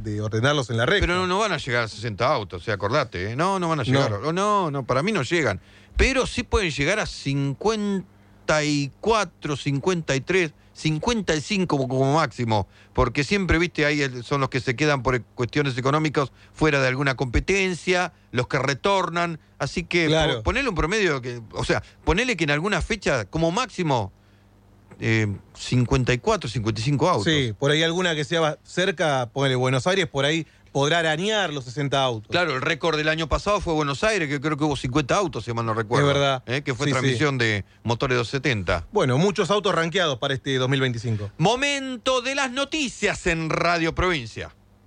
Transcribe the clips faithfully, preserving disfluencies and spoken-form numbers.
de ordenarlos en la recta. Pero no, no van a llegar a sesenta autos, o sea, acordate, ¿eh? No, no van a llegar. No. no, no, para mí no llegan. Pero sí pueden llegar a cincuenta y cuatro, cincuenta y tres, cincuenta y cinco como, como máximo, porque siempre, viste, ahí son los que se quedan por cuestiones económicas fuera de alguna competencia, los que retornan, así que claro. po, ponele un promedio, que, o sea, ponele que en alguna fecha, como máximo, eh, cincuenta y cuatro, cincuenta y cinco autos. Sí, por ahí alguna que sea cerca, ponele Buenos Aires, por ahí podrá arañar los sesenta autos. Claro, el récord del año pasado fue Buenos Aires, que creo que hubo cincuenta autos, si mal no recuerdo. Es verdad. ¿Eh? Que fue sí, transmisión sí. de motores doscientos setenta. Bueno, muchos autos rankeados para este dos mil veinticinco. Momento de las noticias en Radio Provincia.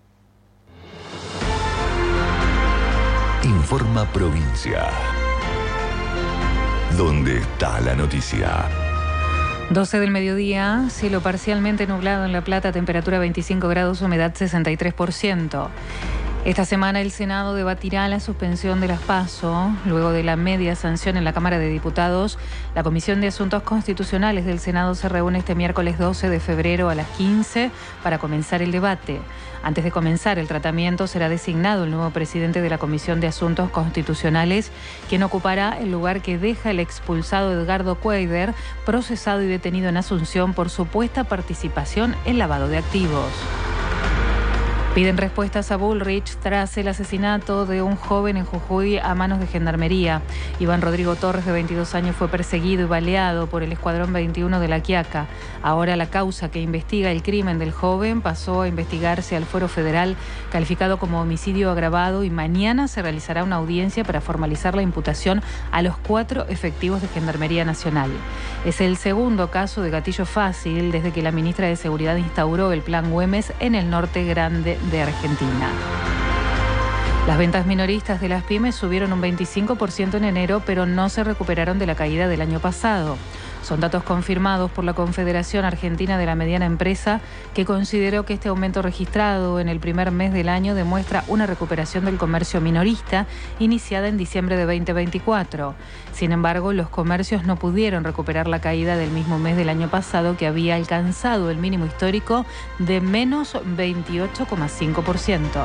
Informa Provincia. ¿Dónde está la noticia? doce del mediodía, cielo parcialmente nublado en La Plata, temperatura veinticinco grados, humedad sesenta y tres por ciento. Esta semana el Senado debatirá la suspensión de las PASO. Luego de la media sanción en la Cámara de Diputados, la Comisión de Asuntos Constitucionales del Senado se reúne este miércoles doce de febrero a las quince para comenzar el debate. Antes de comenzar el tratamiento, será designado el nuevo presidente de la Comisión de Asuntos Constitucionales, quien ocupará el lugar que deja el expulsado Edgardo Cuader, procesado y detenido en Asunción por supuesta participación en lavado de activos. Piden respuestas a Bullrich tras el asesinato de un joven en Jujuy a manos de Gendarmería. Iván Rodrigo Torres, de veintidós años, fue perseguido y baleado por el Escuadrón veintiuno de La Quiaca. Ahora la causa que investiga el crimen del joven pasó a investigarse al Fuero Federal, calificado como homicidio agravado, y mañana se realizará una audiencia para formalizar la imputación a los cuatro efectivos de Gendarmería Nacional. Es el segundo caso de gatillo fácil desde que la ministra de Seguridad instauró el Plan Güemes en el norte grande de Argentina. Las ventas minoristas de las pymes subieron un veinticinco por ciento en enero, pero no se recuperaron de la caída del año pasado. Son datos confirmados por la Confederación Argentina de la Mediana Empresa, que consideró que este aumento registrado en el primer mes del año demuestra una recuperación del comercio minorista iniciada en diciembre de veinte veinticuatro. Sin embargo, los comercios no pudieron recuperar la caída del mismo mes del año pasado, que había alcanzado el mínimo histórico de menos veintiocho coma cinco por ciento.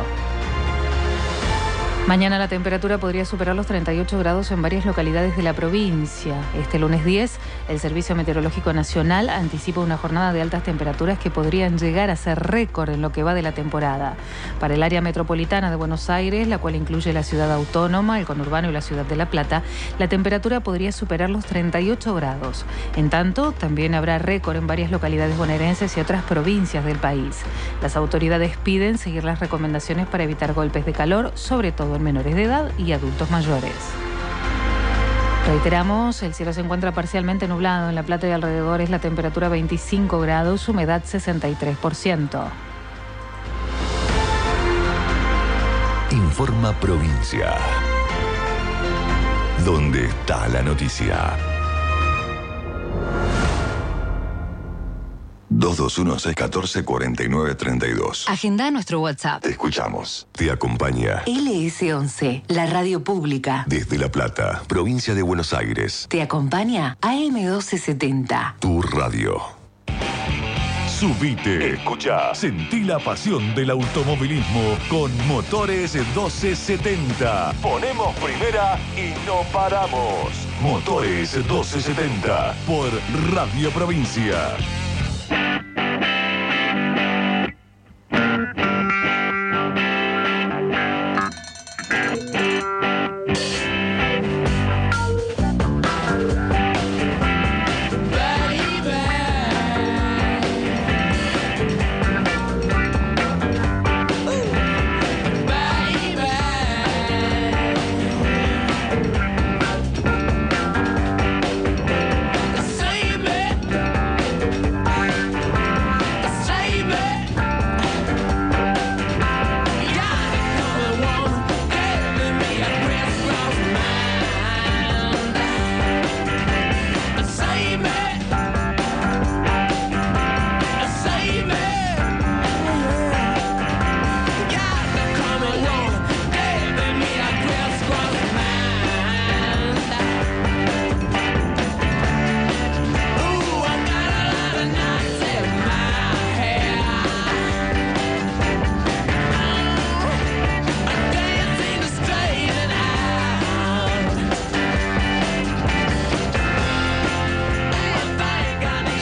Mañana la temperatura podría superar los treinta y ocho grados en varias localidades de la provincia. Este lunes diez, el Servicio Meteorológico Nacional anticipa una jornada de altas temperaturas que podrían llegar a ser récord en lo que va de la temporada. Para el área metropolitana de Buenos Aires, la cual incluye la ciudad autónoma, el conurbano y la ciudad de La Plata, la temperatura podría superar los treinta y ocho grados. En tanto, también habrá récord en varias localidades bonaerenses y otras provincias del país. Las autoridades piden seguir las recomendaciones para evitar golpes de calor, sobre todo en menores de edad y adultos mayores. Reiteramos, el cielo se encuentra parcialmente nublado en La Plata y alrededores, la temperatura veinticinco grados, humedad sesenta y tres por ciento. Informa Provincia. ¿Dónde está la noticia? dos dos uno, seis uno cuatro, cuatro nueve tres dos. Agenda nuestro WhatsApp. Te escuchamos. Te acompaña L S once, la radio pública. desde La Plata, provincia de Buenos Aires. Te acompaña A M doce setenta. Tu radio. Subite, escucha, sentí la pasión del automovilismo con Motores doce setenta. Ponemos primera y no paramos. Motores doce setenta por Radio Provincia.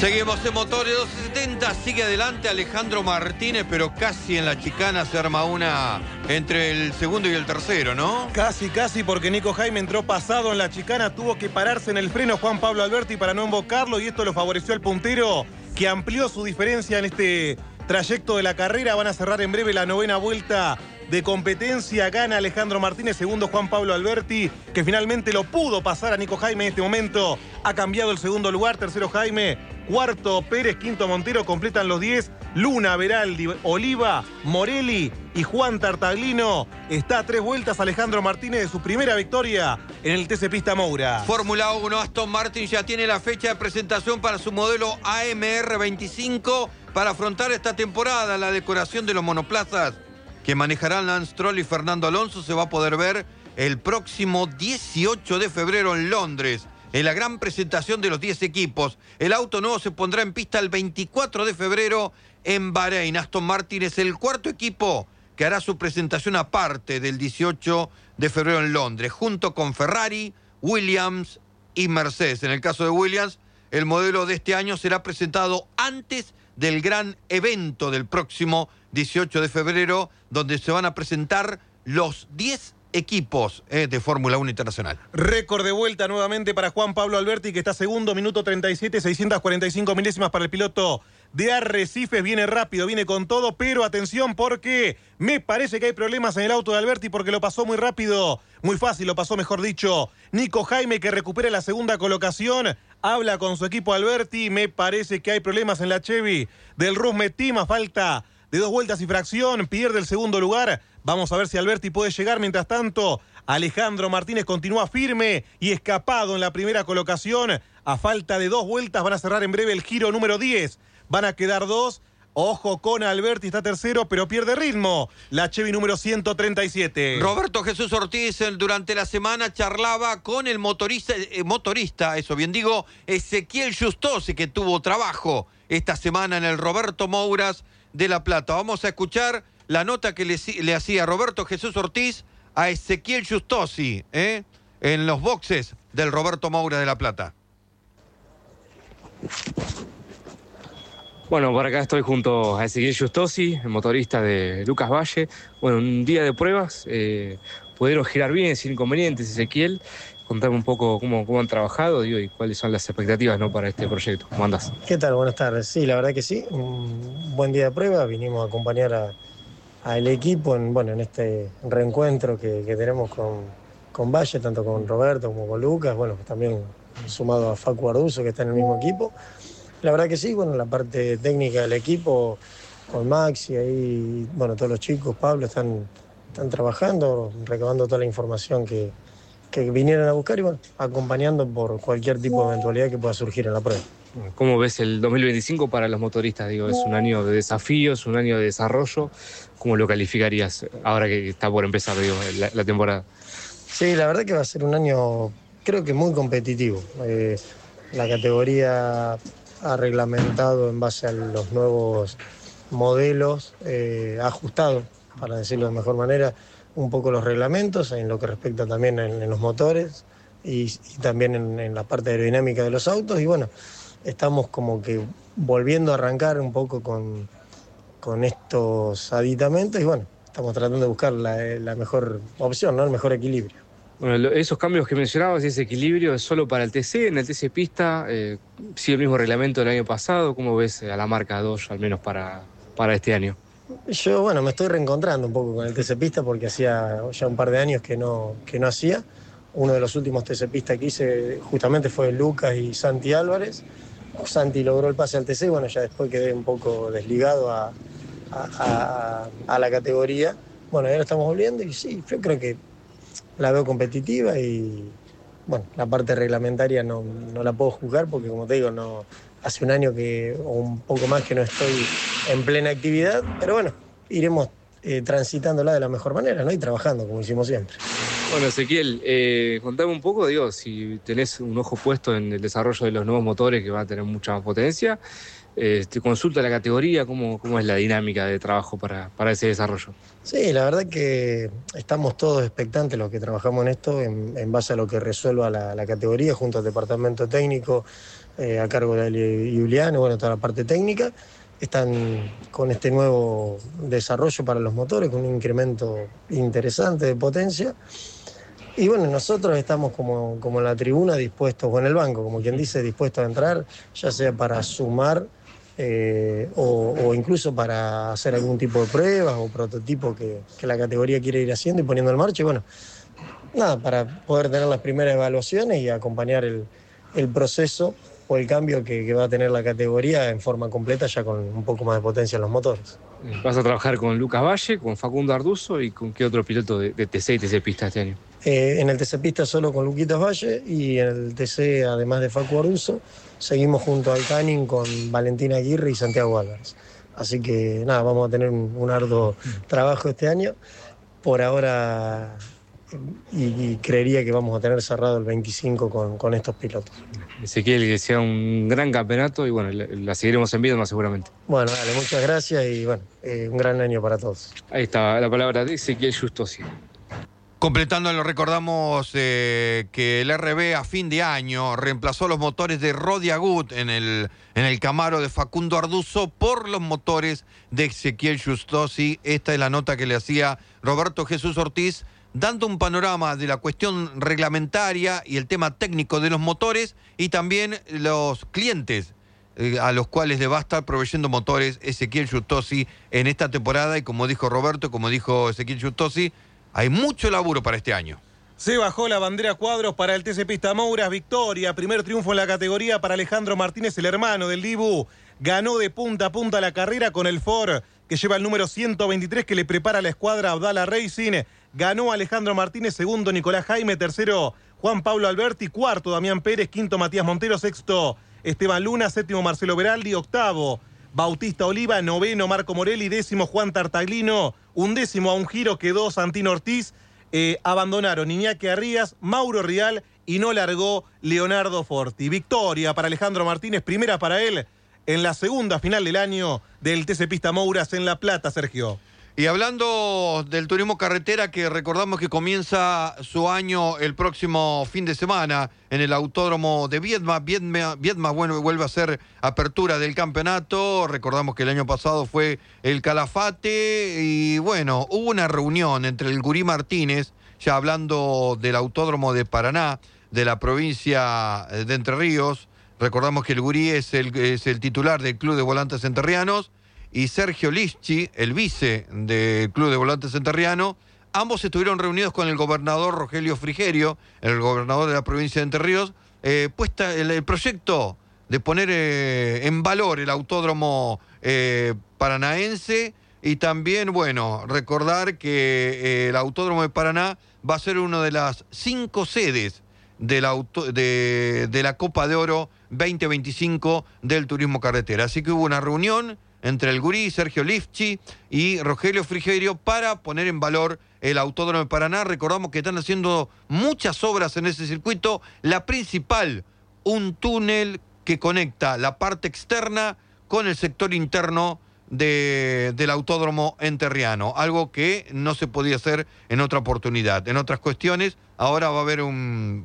Seguimos en Motores doscientos setenta, sigue adelante Alejandro Martínez, pero casi en la chicana se arma una entre el segundo y el tercero, ¿no? Casi, casi, porque Nico Jaime entró pasado en la chicana, tuvo que pararse en el freno Juan Pablo Alberti para no embocarlo y esto lo favoreció al puntero, que amplió su diferencia en este trayecto de la carrera. Van a cerrar en breve la novena vuelta de competencia. Gana Alejandro Martínez, segundo Juan Pablo Alberti, que finalmente lo pudo pasar a Nico Jaime en este momento. Ha cambiado el segundo lugar, tercero Jaime, cuarto Pérez, quinto Montero, completan los diez. Luna, Veraldi, Oliva, Morelli y Juan Tartaglino. Está a tres vueltas Alejandro Martínez de su primera victoria en el T C Pista Moura. Fórmula uno, Aston Martin ya tiene la fecha de presentación para su modelo A M R veinticinco para afrontar esta temporada. La decoración de los monoplazas que manejarán Lance Stroll y Fernando Alonso se va a poder ver el próximo dieciocho de febrero en Londres, en la gran presentación de los diez equipos. El auto nuevo se pondrá en pista el veinticuatro de febrero en Bahrein. Aston Martin es el cuarto equipo que hará su presentación aparte del dieciocho de febrero en Londres, junto con Ferrari, Williams y Mercedes. En el caso de Williams, el modelo de este año será presentado antes del gran evento del próximo dieciocho de febrero, donde se van a presentar los diez equipos eh, de Fórmula uno Internacional. Récord de vuelta nuevamente para Juan Pablo Alberti, que está segundo, minuto treinta y siete, seiscientas cuarenta y cinco milésimas para el piloto de Arrecifes. Viene rápido, viene con todo, pero atención porque me parece que hay problemas en el auto de Alberti porque lo pasó muy rápido, muy fácil, lo pasó mejor dicho Nico Jaime, que recupera la segunda colocación. Habla con su equipo Alberti, me parece que hay problemas en la Chevy del Rusmet Team, a falta de dos vueltas y fracción, pierde el segundo lugar. Vamos a ver si Alberti puede llegar. Mientras tanto, Alejandro Martínez continúa firme y escapado en la primera colocación. A falta de dos vueltas van a cerrar en breve el giro número diez. Van a quedar dos. Ojo con Alberti, está tercero, pero pierde ritmo. La Chevy número ciento treinta y siete. Roberto Jesús Ortiz durante la semana charlaba con el motorista, eh, motorista, eso bien digo, Ezequiel Justosi, que tuvo trabajo esta semana en el Roberto Mouras de La Plata. Vamos a escuchar la nota que le, le hacía Roberto Jesús Ortiz a Ezequiel Justosi ¿eh? en los boxes del Roberto Mouras de La Plata. Bueno, por acá estoy junto a Ezequiel Justosi, el motorista de Lucas Valle. Bueno, un día de pruebas, eh, pudieron girar bien, sin inconvenientes. Ezequiel, contame un poco cómo, cómo han trabajado, digo, y cuáles son las expectativas, ¿no?, para este proyecto. ¿Cómo andás? ¿Qué tal? Buenas tardes. Sí, la verdad que sí, un buen día de prueba. Vinimos a acompañar a, al equipo en, bueno, en este reencuentro que, que tenemos con, con Valle, tanto con Roberto como con Lucas, bueno, también sumado a Facu Arduzo, que está en el mismo equipo. La verdad que sí, bueno, la parte técnica del equipo, con Maxi ahí, bueno, todos los chicos, Pablo, están, están trabajando, recabando toda la información que, que vinieron a buscar y, bueno, acompañando por cualquier tipo de eventualidad que pueda surgir en la prueba. ¿Cómo ves el dos mil veinticinco para los motoristas? Digo, es un año de desafíos, un año de desarrollo. ¿Cómo lo calificarías ahora que está por empezar, digo, la, la temporada? Sí, la verdad que va a ser un año, creo que muy competitivo. Eh, la categoría ha reglamentado en base a los nuevos modelos, eh, ha ajustado, para decirlo de mejor manera, un poco los reglamentos en lo que respecta también en, en los motores y, y también en, en la parte aerodinámica de los autos. Y bueno, estamos como que volviendo a arrancar un poco con, con estos aditamentos y bueno, estamos tratando de buscar la, la mejor opción, ¿no?, el mejor equilibrio. Bueno, esos cambios que mencionabas, ese equilibrio, ¿es solo para el T C? ¿En el T C Pista eh, sigue el mismo reglamento del año pasado? ¿Cómo ves a la marca Dodge, al menos para, para este año? Yo, bueno, me estoy reencontrando un poco con el T C Pista porque hacía ya un par de años que no, que no hacía. Uno de los últimos T C Pista que hice justamente fue Lucas y Santi Álvarez. Santi logró el pase al T C, bueno, ya después quedé un poco desligado a, a, a, a la categoría. Bueno, ahora estamos volviendo y sí, yo creo que la veo competitiva y, bueno, la parte reglamentaria no, no la puedo juzgar porque, como te digo, no hace un año que, o un poco más que no estoy en plena actividad, pero bueno, iremos eh, transitándola de la mejor manera, ¿no?, y trabajando como hicimos siempre. Bueno, Ezequiel, eh, contame un poco, digo, si tenés un ojo puesto en el desarrollo de los nuevos motores que van a tener mucha más potencia, eh, te consulta la categoría, ¿cómo, cómo es la dinámica de trabajo para, para ese desarrollo? Sí, la verdad que estamos todos expectantes los que trabajamos en esto, en, en base a lo que resuelva la, la categoría, junto al departamento técnico, eh, a cargo de Ali Giuliano, bueno, toda la parte técnica. Están con este nuevo desarrollo para los motores, con un incremento interesante de potencia. Y bueno, nosotros estamos como, como en la tribuna dispuestos, o en el banco, como quien dice, dispuestos a entrar, ya sea para sumar eh, o, o incluso para hacer algún tipo de pruebas o prototipo que, que la categoría quiere ir haciendo y poniendo en marcha. Y bueno, nada, para poder tener las primeras evaluaciones y acompañar el, el proceso o el cambio que, que va a tener la categoría en forma completa, ya con un poco más de potencia en los motores. Vas a trabajar con Lucas Valle, con Facundo Arduzo y con qué otro piloto de, de T C y T C Pista este año. Eh, en el T C Pista solo con Luquitas Valle y en el T C, además de Facu Arduzo, seguimos junto al Canning con Valentina Aguirre y Santiago Álvarez. Así que nada, vamos a tener un, un arduo trabajo este año. Por ahora, y, y creería que vamos a tener cerrado el veinticinco con, con estos pilotos. Ezequiel, que sea un gran campeonato y bueno, la, la seguiremos en vivo más seguramente. Bueno, dale, muchas gracias y bueno, eh, un gran año para todos. Ahí está la palabra de Ezequiel Justosi. Completando, lo recordamos eh, que el R B a fin de año reemplazó los motores de Rodi Agut en el, en el Camaro de Facundo Arduzo por los motores de Ezequiel Justosi. Esta es la nota que le hacía Roberto Jesús Ortiz, dando un panorama de la cuestión reglamentaria y el tema técnico de los motores y también los clientes eh, a los cuales le va a estar proveyendo motores Ezequiel Justosi en esta temporada. Y como dijo Roberto, como dijo Ezequiel Justosi, hay mucho laburo para este año. Se bajó la bandera cuadros para el T C Pista Mouras, victoria, primer triunfo en la categoría para Alejandro Martínez, el hermano del Dibu. Ganó de punta a punta la carrera con el Ford, que lleva el número ciento veintitrés, que le prepara la escuadra Abdala Racing. Ganó Alejandro Martínez, segundo Nicolás Jaime, tercero Juan Pablo Alberti, cuarto Damián Pérez, quinto Matías Montero, sexto Esteban Luna, séptimo Marcelo Beraldi, octavo Bautista Oliva, noveno Marco Morelli, décimo Juan Tartaglino, undécimo a un giro quedó Santino Ortiz. Eh, abandonaron Iñaki Arrías, Mauro Rial y no largó Leonardo Forti. Victoria para Alejandro Martínez, primera para él en la segunda final del año del T C Pista Mouras en La Plata, Sergio. Y hablando del turismo carretera, que recordamos que comienza su año el próximo fin de semana en el Autódromo de Viedma. Viedma, Viedma bueno, vuelve a ser apertura del campeonato. Recordamos que el año pasado fue el Calafate y bueno, hubo una reunión entre el Gurí Martínez, ya hablando del Autódromo de Paraná, de la provincia de Entre Ríos. Recordamos que el Gurí es el, es el titular del Club de Volantes Enterrianos, y Sergio Lischi, el vice del Club de Volantes Enterriano. Ambos estuvieron reunidos con el gobernador Rogelio Frigerio, el gobernador de la provincia de Entre Ríos, eh, puesta el, el proyecto de poner eh, en valor el autódromo eh, paranaense y también, bueno, recordar que eh, el Autódromo de Paraná va a ser una de las cinco sedes del auto, de, de la Copa de Oro veinte veinticinco del turismo carretera. Así que hubo una reunión entre el Gurí, Sergio Lischi y Rogelio Frigerio para poner en valor el Autódromo de Paraná. Recordamos que están haciendo muchas obras en ese circuito. La principal, un túnel que conecta la parte externa con el sector interno de, del Autódromo Enterriano, algo que no se podía hacer en otra oportunidad. En otras cuestiones, ahora va a haber un...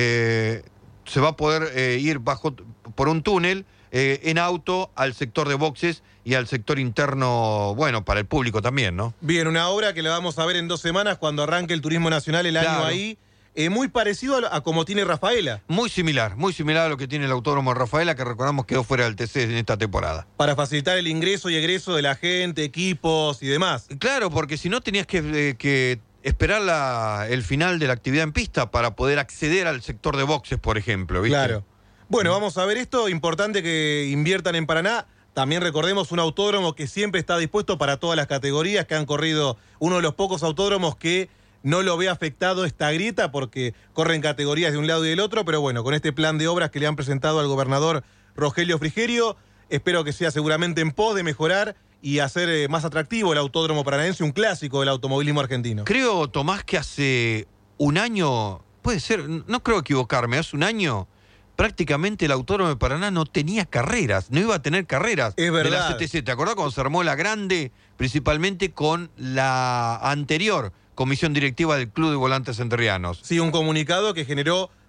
Eh, se va a poder eh, ir bajo por un túnel eh, en auto al sector de boxes y al sector interno, bueno, para el público también, ¿no? Bien, una obra que la vamos a ver en dos semanas cuando arranque el turismo nacional el Claro. año ahí, eh, muy parecido a, a como tiene Rafaela. Muy similar, muy similar a lo que tiene el Autódromo de Rafaela, que recordamos quedó fuera del T C en esta temporada. Para facilitar el ingreso y egreso de la gente, equipos y demás. Claro, porque si no tenías que, eh, que esperar la, el final de la actividad en pista para poder acceder al sector de boxes, por ejemplo, ¿viste? Claro. Bueno, vamos a ver esto, importante que inviertan en Paraná. También recordemos un autódromo que siempre está dispuesto para todas las categorías, que han corrido uno de los pocos autódromos que no lo ve afectado esta grieta porque corren categorías de un lado y del otro, pero bueno, con este plan de obras que le han presentado al gobernador Rogelio Frigerio, espero que sea seguramente en pos de mejorar y hacer eh, más atractivo el autódromo paranaense, un clásico del automovilismo argentino. Creo, Tomás, que hace un año, puede ser, no creo equivocarme, hace un año prácticamente el Autódromo de Paraná no tenía carreras, no iba a tener carreras Es de verdad. la C T C. ¿Te acordás cuando se armó la grande, principalmente con la anterior comisión directiva del Club de Volantes Enterrianos? Sí, un comunicado que generó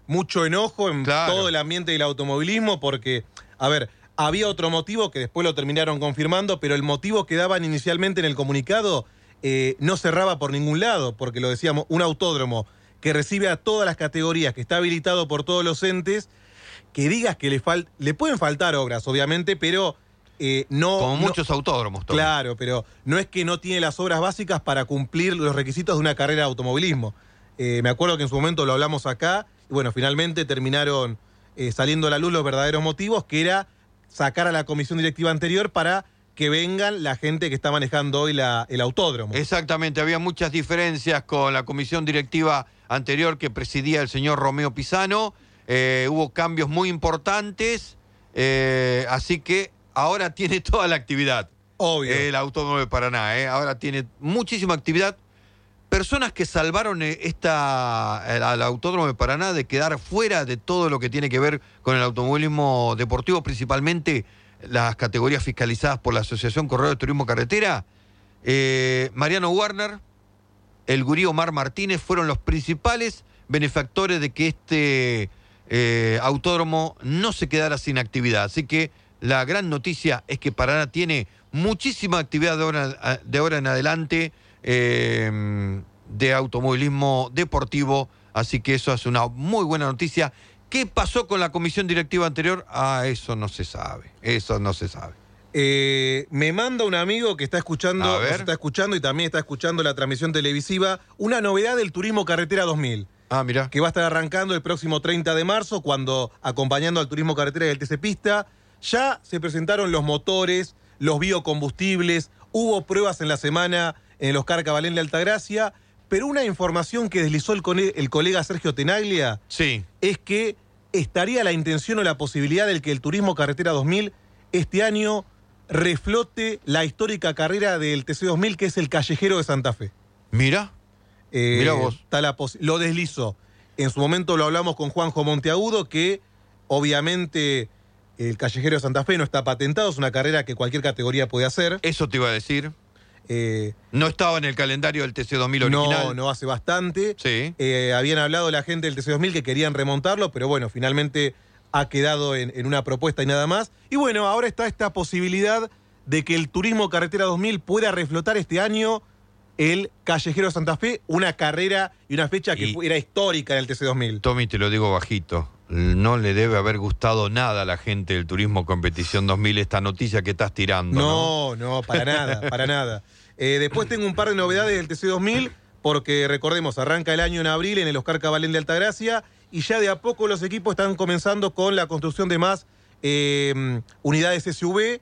mucho enojo en Claro. todo el ambiente del automovilismo porque, a ver, había otro motivo que después lo terminaron confirmando, pero el motivo que daban inicialmente en el comunicado eh, no cerraba por ningún lado, porque lo decíamos, un autódromo que recibe a todas las categorías, que está habilitado por todos los entes, que digas que le, fal le pueden faltar obras, obviamente, pero eh, no... Como no, muchos autódromos. Tommy. Claro, pero no es que no tiene las obras básicas para cumplir los requisitos de una carrera de automovilismo. Eh, me acuerdo que en su momento lo hablamos acá, y bueno, finalmente terminaron eh, saliendo a la luz los verdaderos motivos, que era sacar a la comisión directiva anterior para que vengan la gente que está manejando hoy la, el autódromo. Exactamente, había muchas diferencias con la comisión directiva anterior que presidía el señor Romeo Pisano. Eh, hubo cambios muy importantes, eh, así que ahora tiene toda la actividad. Obvio. El Autódromo de Paraná, eh, ahora tiene muchísima actividad. Personas que salvaron esta, al Autódromo de Paraná de quedar fuera de todo lo que tiene que ver con el automovilismo deportivo, principalmente las categorías fiscalizadas por la Asociación Corredor de Turismo Carretera. Eh, Mariano Warner, el gurí Omar Martínez fueron los principales benefactores de que este eh, autódromo no se quedara sin actividad. Así que la gran noticia es que Paraná tiene muchísima actividad de ahora, de ahora en adelante eh, de automovilismo deportivo, así que eso es una muy buena noticia. ¿Qué pasó con la comisión directiva anterior? Ah, eso no se sabe, eso no se sabe. Eh, me manda un amigo que está escuchando, A ver. nos está escuchando y también está escuchando la transmisión televisiva, una novedad del Turismo Carretera dos mil. Ah, mira. Que va a estar arrancando el próximo treinta de marzo, cuando, acompañando al Turismo Carretera y el T C Pista, ya se presentaron los motores, los biocombustibles, hubo pruebas en la semana en el Oscar Cabalén de Altagracia, pero una información que deslizó el, cone- el colega Sergio Tenaglia Sí. es que estaría la intención o la posibilidad de que el Turismo Carretera dos mil este año reflote la histórica carrera del T C dos mil, que es el Callejero de Santa Fe. Mira. Eh, Mirá vos. está la pos- lo deslizó. En su momento lo hablamos con Juanjo Monteagudo, que obviamente el Callejero de Santa Fe no está patentado, es una carrera que cualquier categoría puede hacer. Eso te iba a decir. Eh, No estaba en el calendario del T C dos mil original. no, no hace bastante. Sí. Eh, habían hablado la gente del T C dos mil que querían remontarlo, pero bueno, finalmente ha quedado en, en una propuesta y nada más. Y bueno, ahora está esta posibilidad de que el Turismo Carretera dos mil pueda reflotar este año el Callejero de Santa Fe, una carrera y una fecha que Y- fue- era histórica en el T C dos mil. Tommy, te lo digo bajito. No le debe haber gustado nada a la gente del Turismo Competición dos mil esta noticia que estás tirando, ¿no? No, no, para nada, para nada. Eh, después tengo un par de novedades del T C dos mil, porque recordemos, arranca el año en abril en el Oscar Cabalén de Altagracia, y ya de a poco los equipos están comenzando con la construcción de más eh, unidades S U V,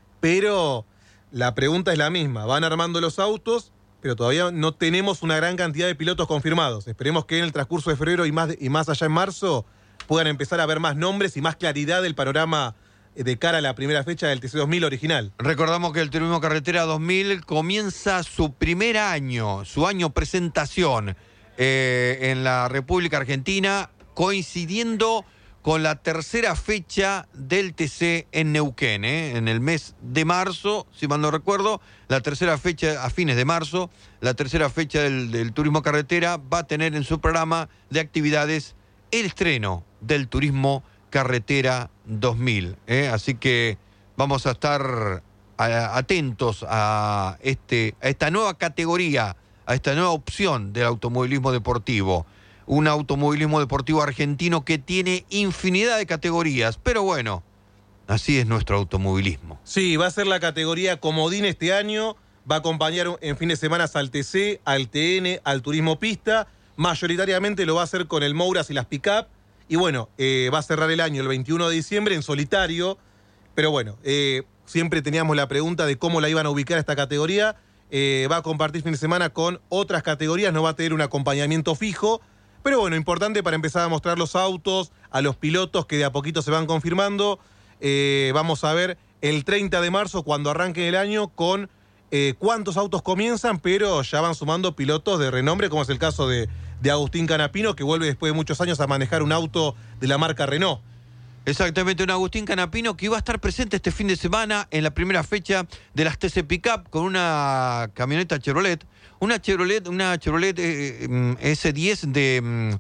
pero la pregunta es la misma. Van armando los autos, pero todavía no tenemos una gran cantidad de pilotos confirmados. Esperemos que en el transcurso de febrero y más, y más allá en marzo puedan empezar a ver más nombres y más claridad del panorama de cara a la primera fecha del T C dos mil original. Recordamos que el Turismo Carretera dos mil comienza su primer año, su año presentación eh, en la República Argentina, coincidiendo con la tercera fecha del T C en Neuquén, ¿eh? En el mes de marzo, si mal no recuerdo, la tercera fecha a fines de marzo, la tercera fecha del, del Turismo Carretera va a tener en su programa de actividades el estreno del Turismo Carretera dos mil, ¿eh? Así que vamos a estar a, atentos a, este, a esta nueva categoría, a esta nueva opción del automovilismo deportivo. Un automovilismo deportivo argentino que tiene infinidad de categorías, pero bueno, así es nuestro automovilismo. Sí, va a ser la categoría comodín este año, va a acompañar en fin de semana al T C, al T N, al Turismo Pista, mayoritariamente lo va a hacer con el Mouras y las pick-up, y bueno, eh, va a cerrar el año el veintiuno de diciembre en solitario, pero bueno, eh, siempre teníamos la pregunta de cómo la iban a ubicar a esta categoría. Eh, va a compartir fin de semana con otras categorías, no va a tener un acompañamiento fijo, pero bueno, importante para empezar a mostrar los autos, a los pilotos que de a poquito se van confirmando. Eh, vamos a ver el treinta de marzo, cuando arranque el año, con eh, cuántos autos comienzan, pero ya van sumando pilotos de renombre, como es el caso de, de Agustín Canapino, que vuelve después de muchos años a manejar un auto de la marca Renault. Exactamente, un Agustín Canapino que iba a estar presente este fin de semana en la primera fecha de las T C Pickup con una camioneta Chevrolet, una Chevrolet, una Chevrolet eh, S diez de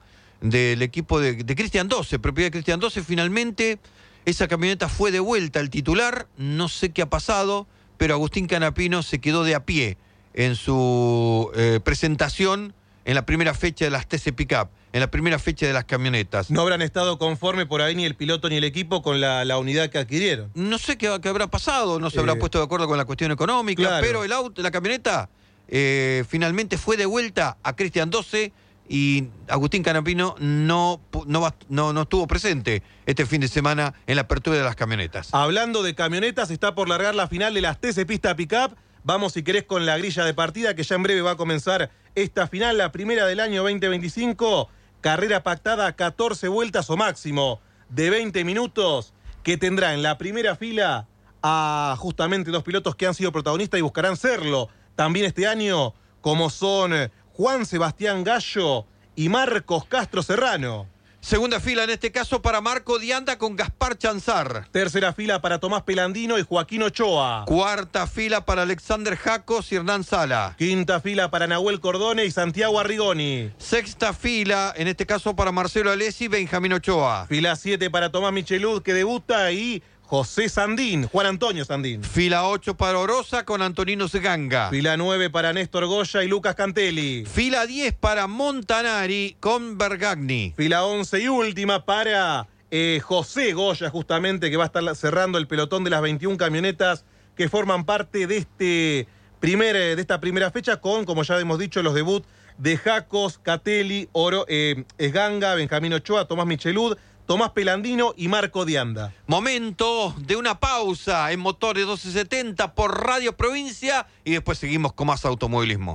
del equipo de, de Cristian doce, propiedad de Cristian doce. Finalmente, esa camioneta fue de vuelta al titular. No sé qué ha pasado, pero Agustín Canapino se quedó de a pie en su eh, presentación en la primera fecha de las T C Pickup, en la primera fecha de las camionetas. No habrán estado conforme por ahí ni el piloto ni el equipo con la, la unidad que adquirieron. No sé qué, qué habrá pasado, no se Eh, habrá puesto de acuerdo con la cuestión económica, claro. pero el auto, la camioneta eh, finalmente fue de vuelta a Cristian doce y Agustín Canapino no, no, va- no, no estuvo presente este fin de semana en la apertura de las camionetas. Hablando de camionetas, está por largar la final de las T C Pista Pickup. Vamos, si querés, con la grilla de partida, que ya en breve va a comenzar esta final, la primera del año veinte veinticinco. Carrera pactada a catorce vueltas o máximo de veinte minutos, que tendrá en la primera fila a justamente dos pilotos que han sido protagonistas y buscarán serlo también este año, como son Juan Sebastián Gallo y Marcos Castro Serrano. Segunda fila en este caso para Marco Dianda con Gaspar Chanzar. Tercera fila para Tomás Pelandino y Joaquín Ochoa. Cuarta fila para Alexander Jacos y Hernán Sala. Quinta fila para Nahuel Cordone y Santiago Arrigoni. Sexta fila, en este caso para Marcelo Alessi y Benjamín Ochoa. Fila siete para Tomás Michelud, que debuta, y José Sandín, Juan Antonio Sandín. Fila ocho para Orosa con Antonino Seganga. Fila nueve para Néstor Goya y Lucas Cantelli. Fila diez para Montanari con Bergagni. Fila once y última para eh, José Goya, justamente, que va a estar cerrando el pelotón de las veintiuna camionetas que forman parte de, este primer, eh, de esta primera fecha, con, como ya hemos dicho, los debuts de Jacos, Catelli, Oro, eh, Esganga, Benjamín Ochoa, Tomás Michelud, Tomás Pelandino y Marco Dianda. Momento de una pausa en Motores doce setenta por Radio Provincia y después seguimos con más automovilismo.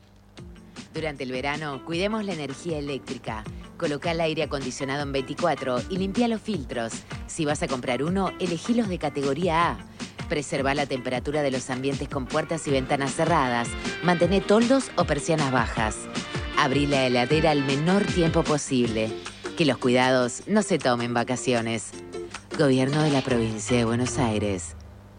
Durante el verano, cuidemos la energía eléctrica. Coloca el aire acondicionado en veinticuatro y limpia los filtros. Si vas a comprar uno, elegí los de categoría A. Preserva la temperatura de los ambientes con puertas y ventanas cerradas. Mantén toldos o persianas bajas. Abrí la heladera el menor tiempo posible. Que los cuidados no se tomen vacaciones. Gobierno de la Provincia de Buenos Aires.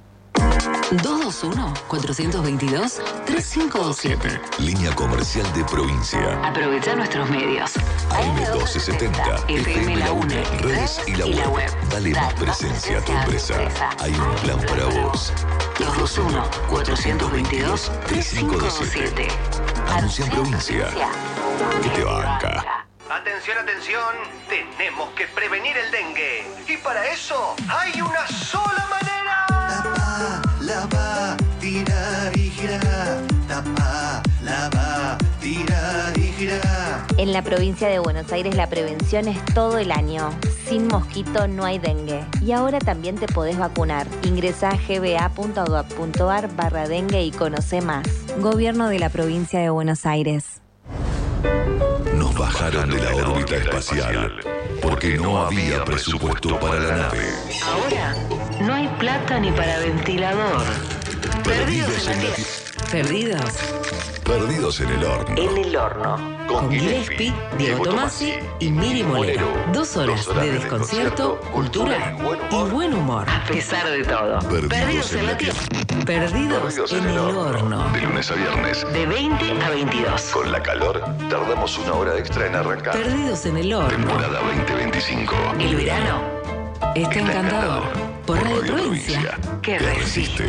dos dos uno, cuatro dos dos, tres cinco dos siete. Línea comercial de provincia. Aprovecha nuestros medios. A M doce setenta, F M La UNE, redes y la web. Dale más presencia a tu empresa. Hay un plan para vos. dos dos uno, cuatro dos dos, tres cinco dos siete. Anuncia en provincia. Que te banca. Atención, atención, tenemos que prevenir el dengue. Y para eso hay una sola manera. Tapa, lava, tira y gira. Tapa, lava, tira y gira. En la provincia de Buenos Aires la prevención es todo el año. Sin mosquito no hay dengue. Y ahora también te podés vacunar. Ingresá a gba.gov.ar barra dengue y conoce más. Gobierno de la provincia de Buenos Aires. Nos bajaron de la órbita espacial porque no había presupuesto para la nave. Ahora no hay plata ni para ventilador. Perdidos en la tierra. Perdidos Perdidos en el horno. en el horno. Con Gillespie, Diego Tomasi y Miri Molero. Dos horas de desconcierto, cultura y buen humor. A pesar de todo. Perdidos en la tierra. Perdidos en el horno. De lunes a viernes. De veinte a veintidós. Con la calor, tardamos una hora extra en arrancar. Perdidos en el horno. Temporada veinte veinticinco. El verano está encantador. Por Radio Provincia. Que resiste.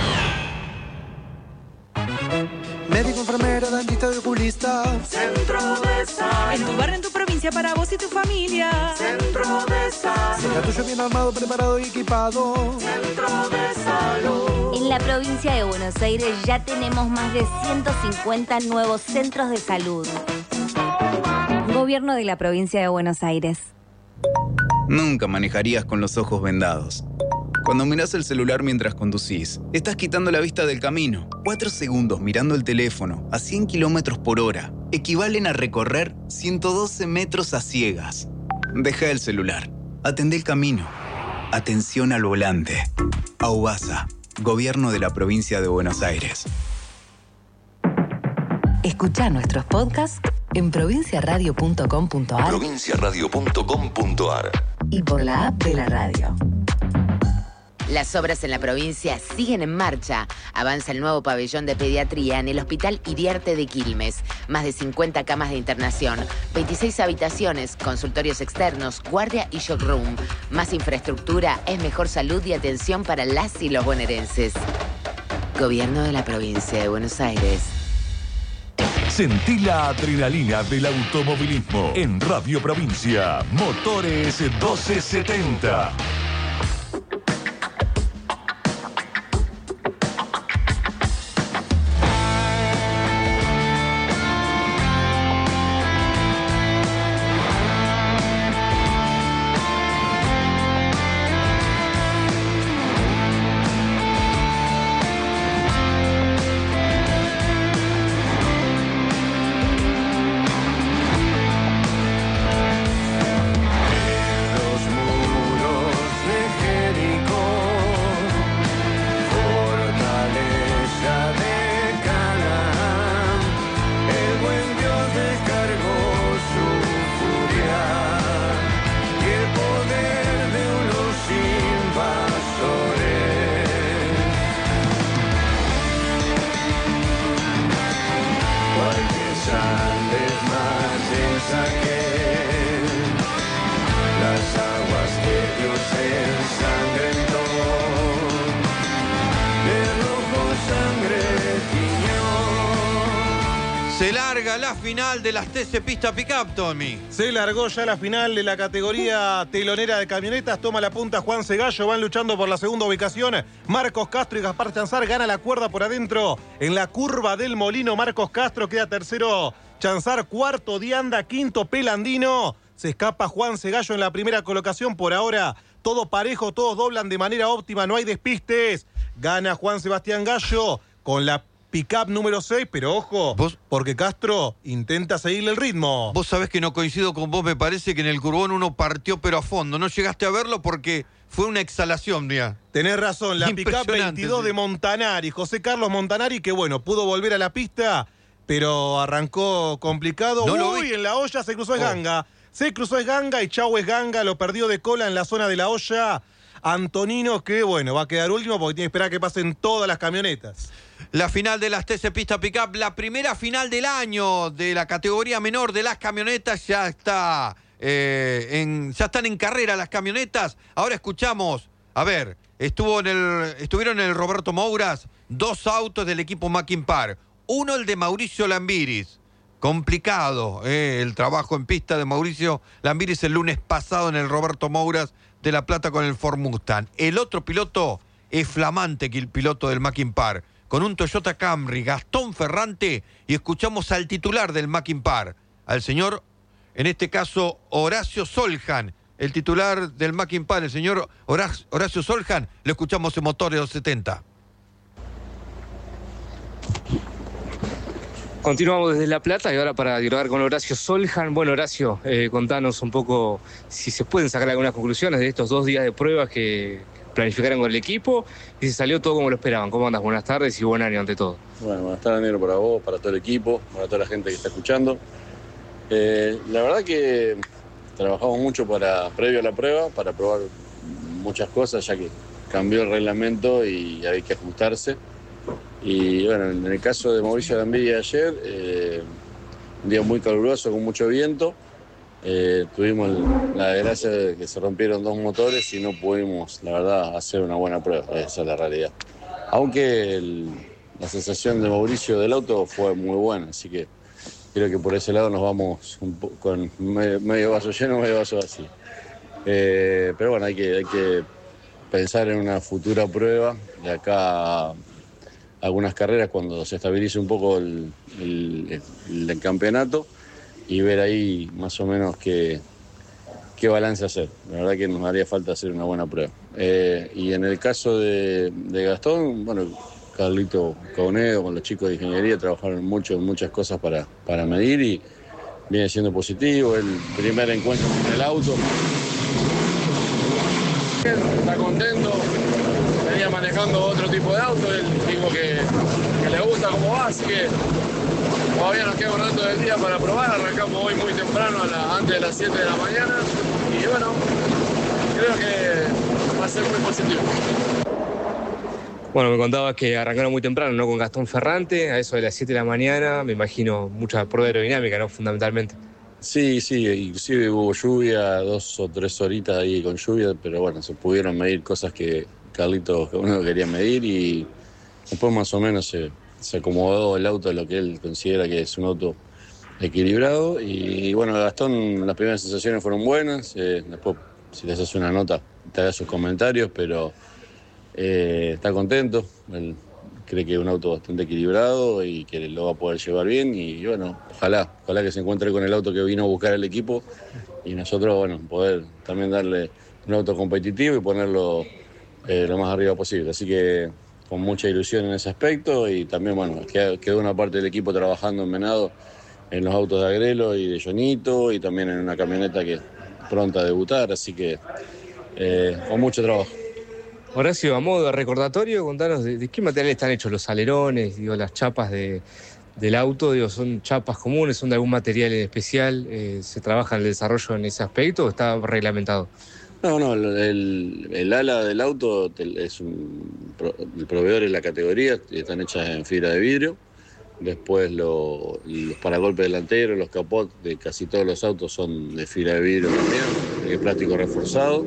Médico, enfermero, dentista y oculista. Centro de Salud. En tu barrio, en tu provincia, para vos y tu familia. Centro de Salud. Sea tuyo bien armado, preparado y equipado. Centro de Salud. En la provincia de Buenos Aires ya tenemos más de ciento cincuenta nuevos centros de salud. Gobierno de la provincia de Buenos Aires. Nunca manejarías con los ojos vendados. Cuando mirás el celular mientras conducís, estás quitando la vista del camino. Cuatro segundos mirando el teléfono a cien kilómetros por hora equivalen a recorrer ciento doce metros a ciegas. Deja el celular. Atendé el camino. Atención al volante. AUBASA, Gobierno de la Provincia de Buenos Aires. Escuchá nuestros podcasts en provincia radio punto com punto ar provincia radio punto com punto ar y por la app de la radio. Las obras en la provincia siguen en marcha. Avanza el nuevo pabellón de pediatría en el Hospital Iriarte de Quilmes. Más de cincuenta camas de internación, veintiséis habitaciones, consultorios externos, guardia y shock room. Más infraestructura es mejor salud y atención para las y los bonaerenses. Gobierno de la Provincia de Buenos Aires. Sentí la adrenalina del automovilismo en Radio Provincia. Motores doce setenta. Se larga la final de las T C Pista Pickup, Tommy. Se largó ya la final de la categoría telonera de camionetas. Toma la punta Juan Segallo. Van luchando por la segunda ubicación. Marcos Castro y Gaspar Chanzar. Gana la cuerda por adentro. En la curva del Molino, Marcos Castro queda tercero. Chanzar, cuarto Dianda, quinto Pelandino. Se escapa Juan Segallo en la primera colocación. Por ahora, todo parejo, todos doblan de manera óptima. No hay despistes. Gana Juan Sebastián Gallo con la Pickup número seis, pero ojo, ¿Vos? porque Castro intenta seguirle el ritmo. Vos sabés que no coincido con vos, me parece que en el Curbón uno partió pero a fondo. No llegaste a verlo porque fue una exhalación, mira. Tenés razón, la Pickup veintidós sí. de Montanari, José Carlos Montanari, que bueno, pudo volver a la pista, pero arrancó complicado. No Uy, en la olla se cruzó Esganga. Oh. Se cruzó Esganga y chau Esganga, lo perdió de cola en la zona de la olla. Antonino, que bueno, va a quedar último porque tiene que esperar a que pasen todas las camionetas. La final de las T C Pista Pickup, la primera final del año de la categoría menor de las camionetas, ya está eh, en, ya están en carrera las camionetas. Ahora escuchamos, a ver, estuvo en el, estuvieron en el Roberto Mouras dos autos del equipo Mackin-Par. Uno el de Mauricio Lambiris, complicado eh, el trabajo en pista de Mauricio Lambiris el lunes pasado en el Roberto Mouras de La Plata con el Ford Mustang. El otro piloto es flamante que el piloto del Mackin-Par, con un Toyota Camry, Gastón Ferrante, y escuchamos al titular del Mackin-Par, al señor, en este caso, Horacio Soljan, el titular del Mackin-Par, el señor Horacio, Horacio Soljan, lo escuchamos en Motores doscientos setenta. Continuamos desde La Plata y ahora para dialogar con Horacio Soljan. Bueno, Horacio, eh, contanos un poco si se pueden sacar algunas conclusiones de estos dos días de pruebas que planificaron con el equipo y si salió todo como lo esperaban. ¿Cómo andas? Buenas tardes y buen año ante todo. Bueno, buenas tardes, negro, para vos, para todo el equipo, para toda la gente que está escuchando. Eh, la verdad que trabajamos mucho para previo a la prueba, para probar muchas cosas, ya que cambió el reglamento y hay que ajustarse. Y bueno, en el caso de Mauricio Lambiris ayer, eh, un día muy caluroso, con mucho viento. Eh, tuvimos el, la desgracia de que se rompieron dos motores y no pudimos, la verdad, hacer una buena prueba. Esa es la realidad. Aunque el, la sensación de Mauricio del auto fue muy buena, así que creo que por ese lado nos vamos un po- con medio, medio vaso lleno, medio vaso vacío. Eh, pero bueno, hay que, hay que pensar en una futura prueba de acá a algunas carreras cuando se estabilice un poco el, el, el, el campeonato y ver ahí más o menos qué, qué balance hacer. La verdad que nos haría falta hacer una buena prueba. Eh, y en el caso de, de Gastón, bueno, Carlito Caunedo con los chicos de ingeniería trabajaron mucho en muchas cosas para, para medir y viene siendo positivo. El primer encuentro con el auto. Está contento, venía manejando otro tipo de auto, él dijo que, que le gusta cómo va, así que todavía nos queda un rato del día para probar. Arrancamos hoy muy temprano, a la, antes de las siete de la mañana. Y bueno, creo que va a ser muy positivo. Bueno, me contabas que arrancaron muy temprano, ¿no? Con Gastón Ferrante, a eso de las siete de la mañana, me imagino mucha prueba aerodinámica, ¿no? Fundamentalmente. Sí, sí, inclusive hubo lluvia, dos o tres horitas ahí con lluvia, pero bueno, se pudieron medir cosas que Carlitos uno quería medir y después más o menos se, se acomodó el auto a lo que él considera que es un auto equilibrado y bueno, Gastón, las primeras sensaciones fueron buenas, eh, después si les hace una nota te haga sus comentarios, pero eh, está contento, él cree que es un auto bastante equilibrado y que lo va a poder llevar bien y bueno, ojalá, ojalá que se encuentre con el auto que vino a buscar el equipo y nosotros, bueno, poder también darle un auto competitivo y ponerlo eh, lo más arriba posible. Así que con mucha ilusión en ese aspecto y también, bueno, quedó una parte del equipo trabajando en Venado en los autos de Agrelo y de Jonito y también en una camioneta que pronta a debutar, así que eh, con mucho trabajo. Horacio, a modo de recordatorio, contanos de, de qué material están hechos los alerones, digo, las chapas de, del auto, digo, ¿son chapas comunes, son de algún material en especial? Eh, ¿Se trabaja en el desarrollo en ese aspecto o está reglamentado? No, no, el, el ala del auto es un, el proveedor es la categoría, están hechas en fibra de vidrio. Después lo, los paragolpes delanteros, los capots de casi todos los autos son de fibra de vidrio también, de plástico reforzado.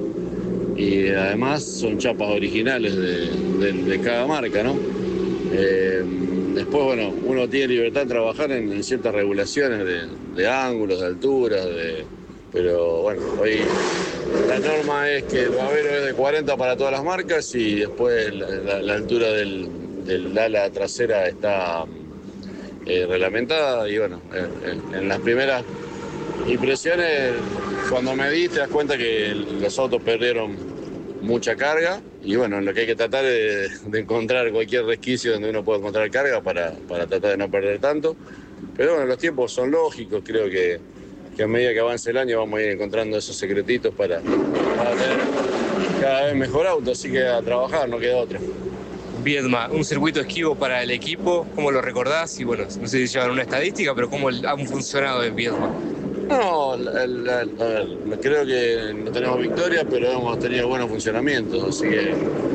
Y además son chapas originales de, de, de cada marca, ¿no? Eh, después, bueno, uno tiene libertad de trabajar en, en ciertas regulaciones de, de ángulos, de alturas, de, pero bueno, hoy la norma es que el babero es de cuarenta para todas las marcas y después la, la, la altura del, del ala trasera está eh, reglamentada y bueno, en, en las primeras impresiones, cuando medí te das cuenta que los autos perdieron mucha carga y bueno, lo que hay que tratar es de, de encontrar cualquier resquicio donde uno pueda encontrar carga para, para tratar de no perder tanto. Pero bueno, los tiempos son lógicos, creo que, que a medida que avance el año vamos a ir encontrando esos secretitos para, para tener cada vez mejor auto, así que a trabajar, no queda otra. Viedma, un circuito esquivo para el equipo, ¿cómo lo recordás? Y bueno, no sé si llevan una estadística, pero ¿cómo han funcionado en Viedma? No, el, el, a ver, creo que no tenemos victoria, pero hemos tenido buenos funcionamientos, así que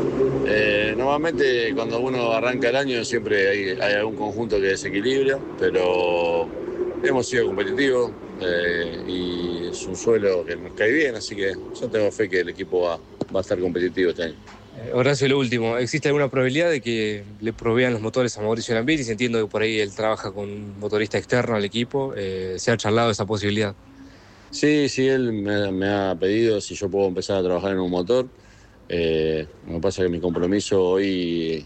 eh, normalmente cuando uno arranca el año siempre hay, hay algún conjunto que desequilibra, pero hemos sido competitivos eh, y es un suelo que nos cae bien, así que yo tengo fe que el equipo va, va a estar competitivo este año. Horacio, lo último, ¿existe alguna probabilidad de que le provean los motores a Mauricio Lambiris? Entiendo que por ahí él trabaja con un motorista externo al equipo. Eh, ¿Se ha charlado esa posibilidad? Sí, sí, él me, me ha pedido si yo puedo empezar a trabajar en un motor. Eh, lo que pasa es que mi compromiso hoy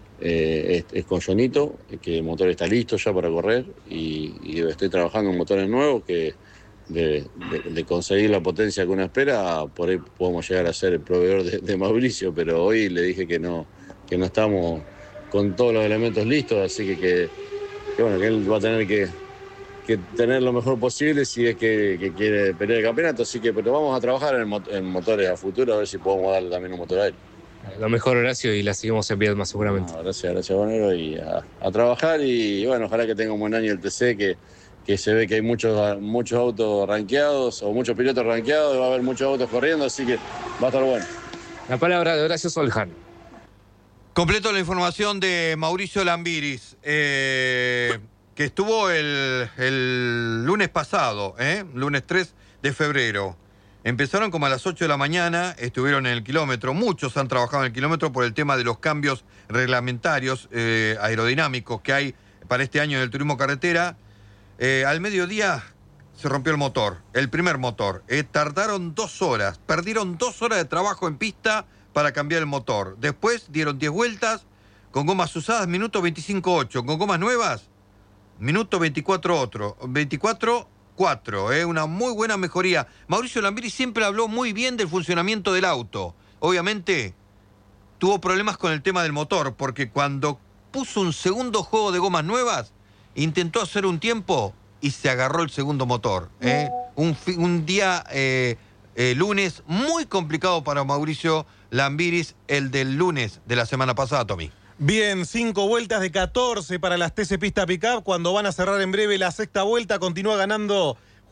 eh, es, es con Jonito, que el motor está listo ya para correr y, y estoy trabajando en motores nuevos que De, de, de conseguir la potencia que uno espera, por ahí podemos llegar a ser el proveedor de, de Mauricio, pero hoy le dije que no, que no estamos con todos los elementos listos, así que, que, que bueno, que él va a tener que, que tener lo mejor posible si es que, que quiere pelear el campeonato, así que pero vamos a trabajar en, en motores a futuro, a ver si podemos darle también un motor a él. Lo mejor, Horacio, y la seguimos en Viedma seguramente. No, gracias, gracias, Bonero, y a, a trabajar y bueno, ojalá que tenga un buen año el T C, que que se ve que hay muchos, muchos autos rankeados o muchos pilotos rankeados, va a haber muchos autos corriendo, así que va a estar bueno. La palabra de Horacio Solján. Completo la información de Mauricio Lambiris, eh, que estuvo el, el lunes pasado, ¿eh? lunes tres de febrero. Empezaron como a las ocho de la mañana, estuvieron en el kilómetro, muchos han trabajado en el kilómetro por el tema de los cambios reglamentarios eh, aerodinámicos que hay para este año en el turismo carretera. Eh, al mediodía se rompió el motor, el primer motor. Eh, tardaron dos horas, perdieron dos horas de trabajo en pista para cambiar el motor. Después dieron diez vueltas con gomas usadas, minuto veinticinco ocho. Con gomas nuevas, minuto veinticuatro otro. veinticuatro cuatro, eh, una muy buena mejoría. Mauricio Lambiris siempre habló muy bien del funcionamiento del auto. Obviamente tuvo problemas con el tema del motor, porque cuando puso un segundo juego de gomas nuevas, intentó hacer un tiempo y se agarró el segundo motor. ¿eh? Un, un día eh, eh, lunes muy complicado para Mauricio Lambiris, el del lunes de la semana pasada, Tommy. Bien, cinco vueltas de catorce para las T C Pista Pickup. Cuando van a cerrar en breve la sexta vuelta, continúa ganando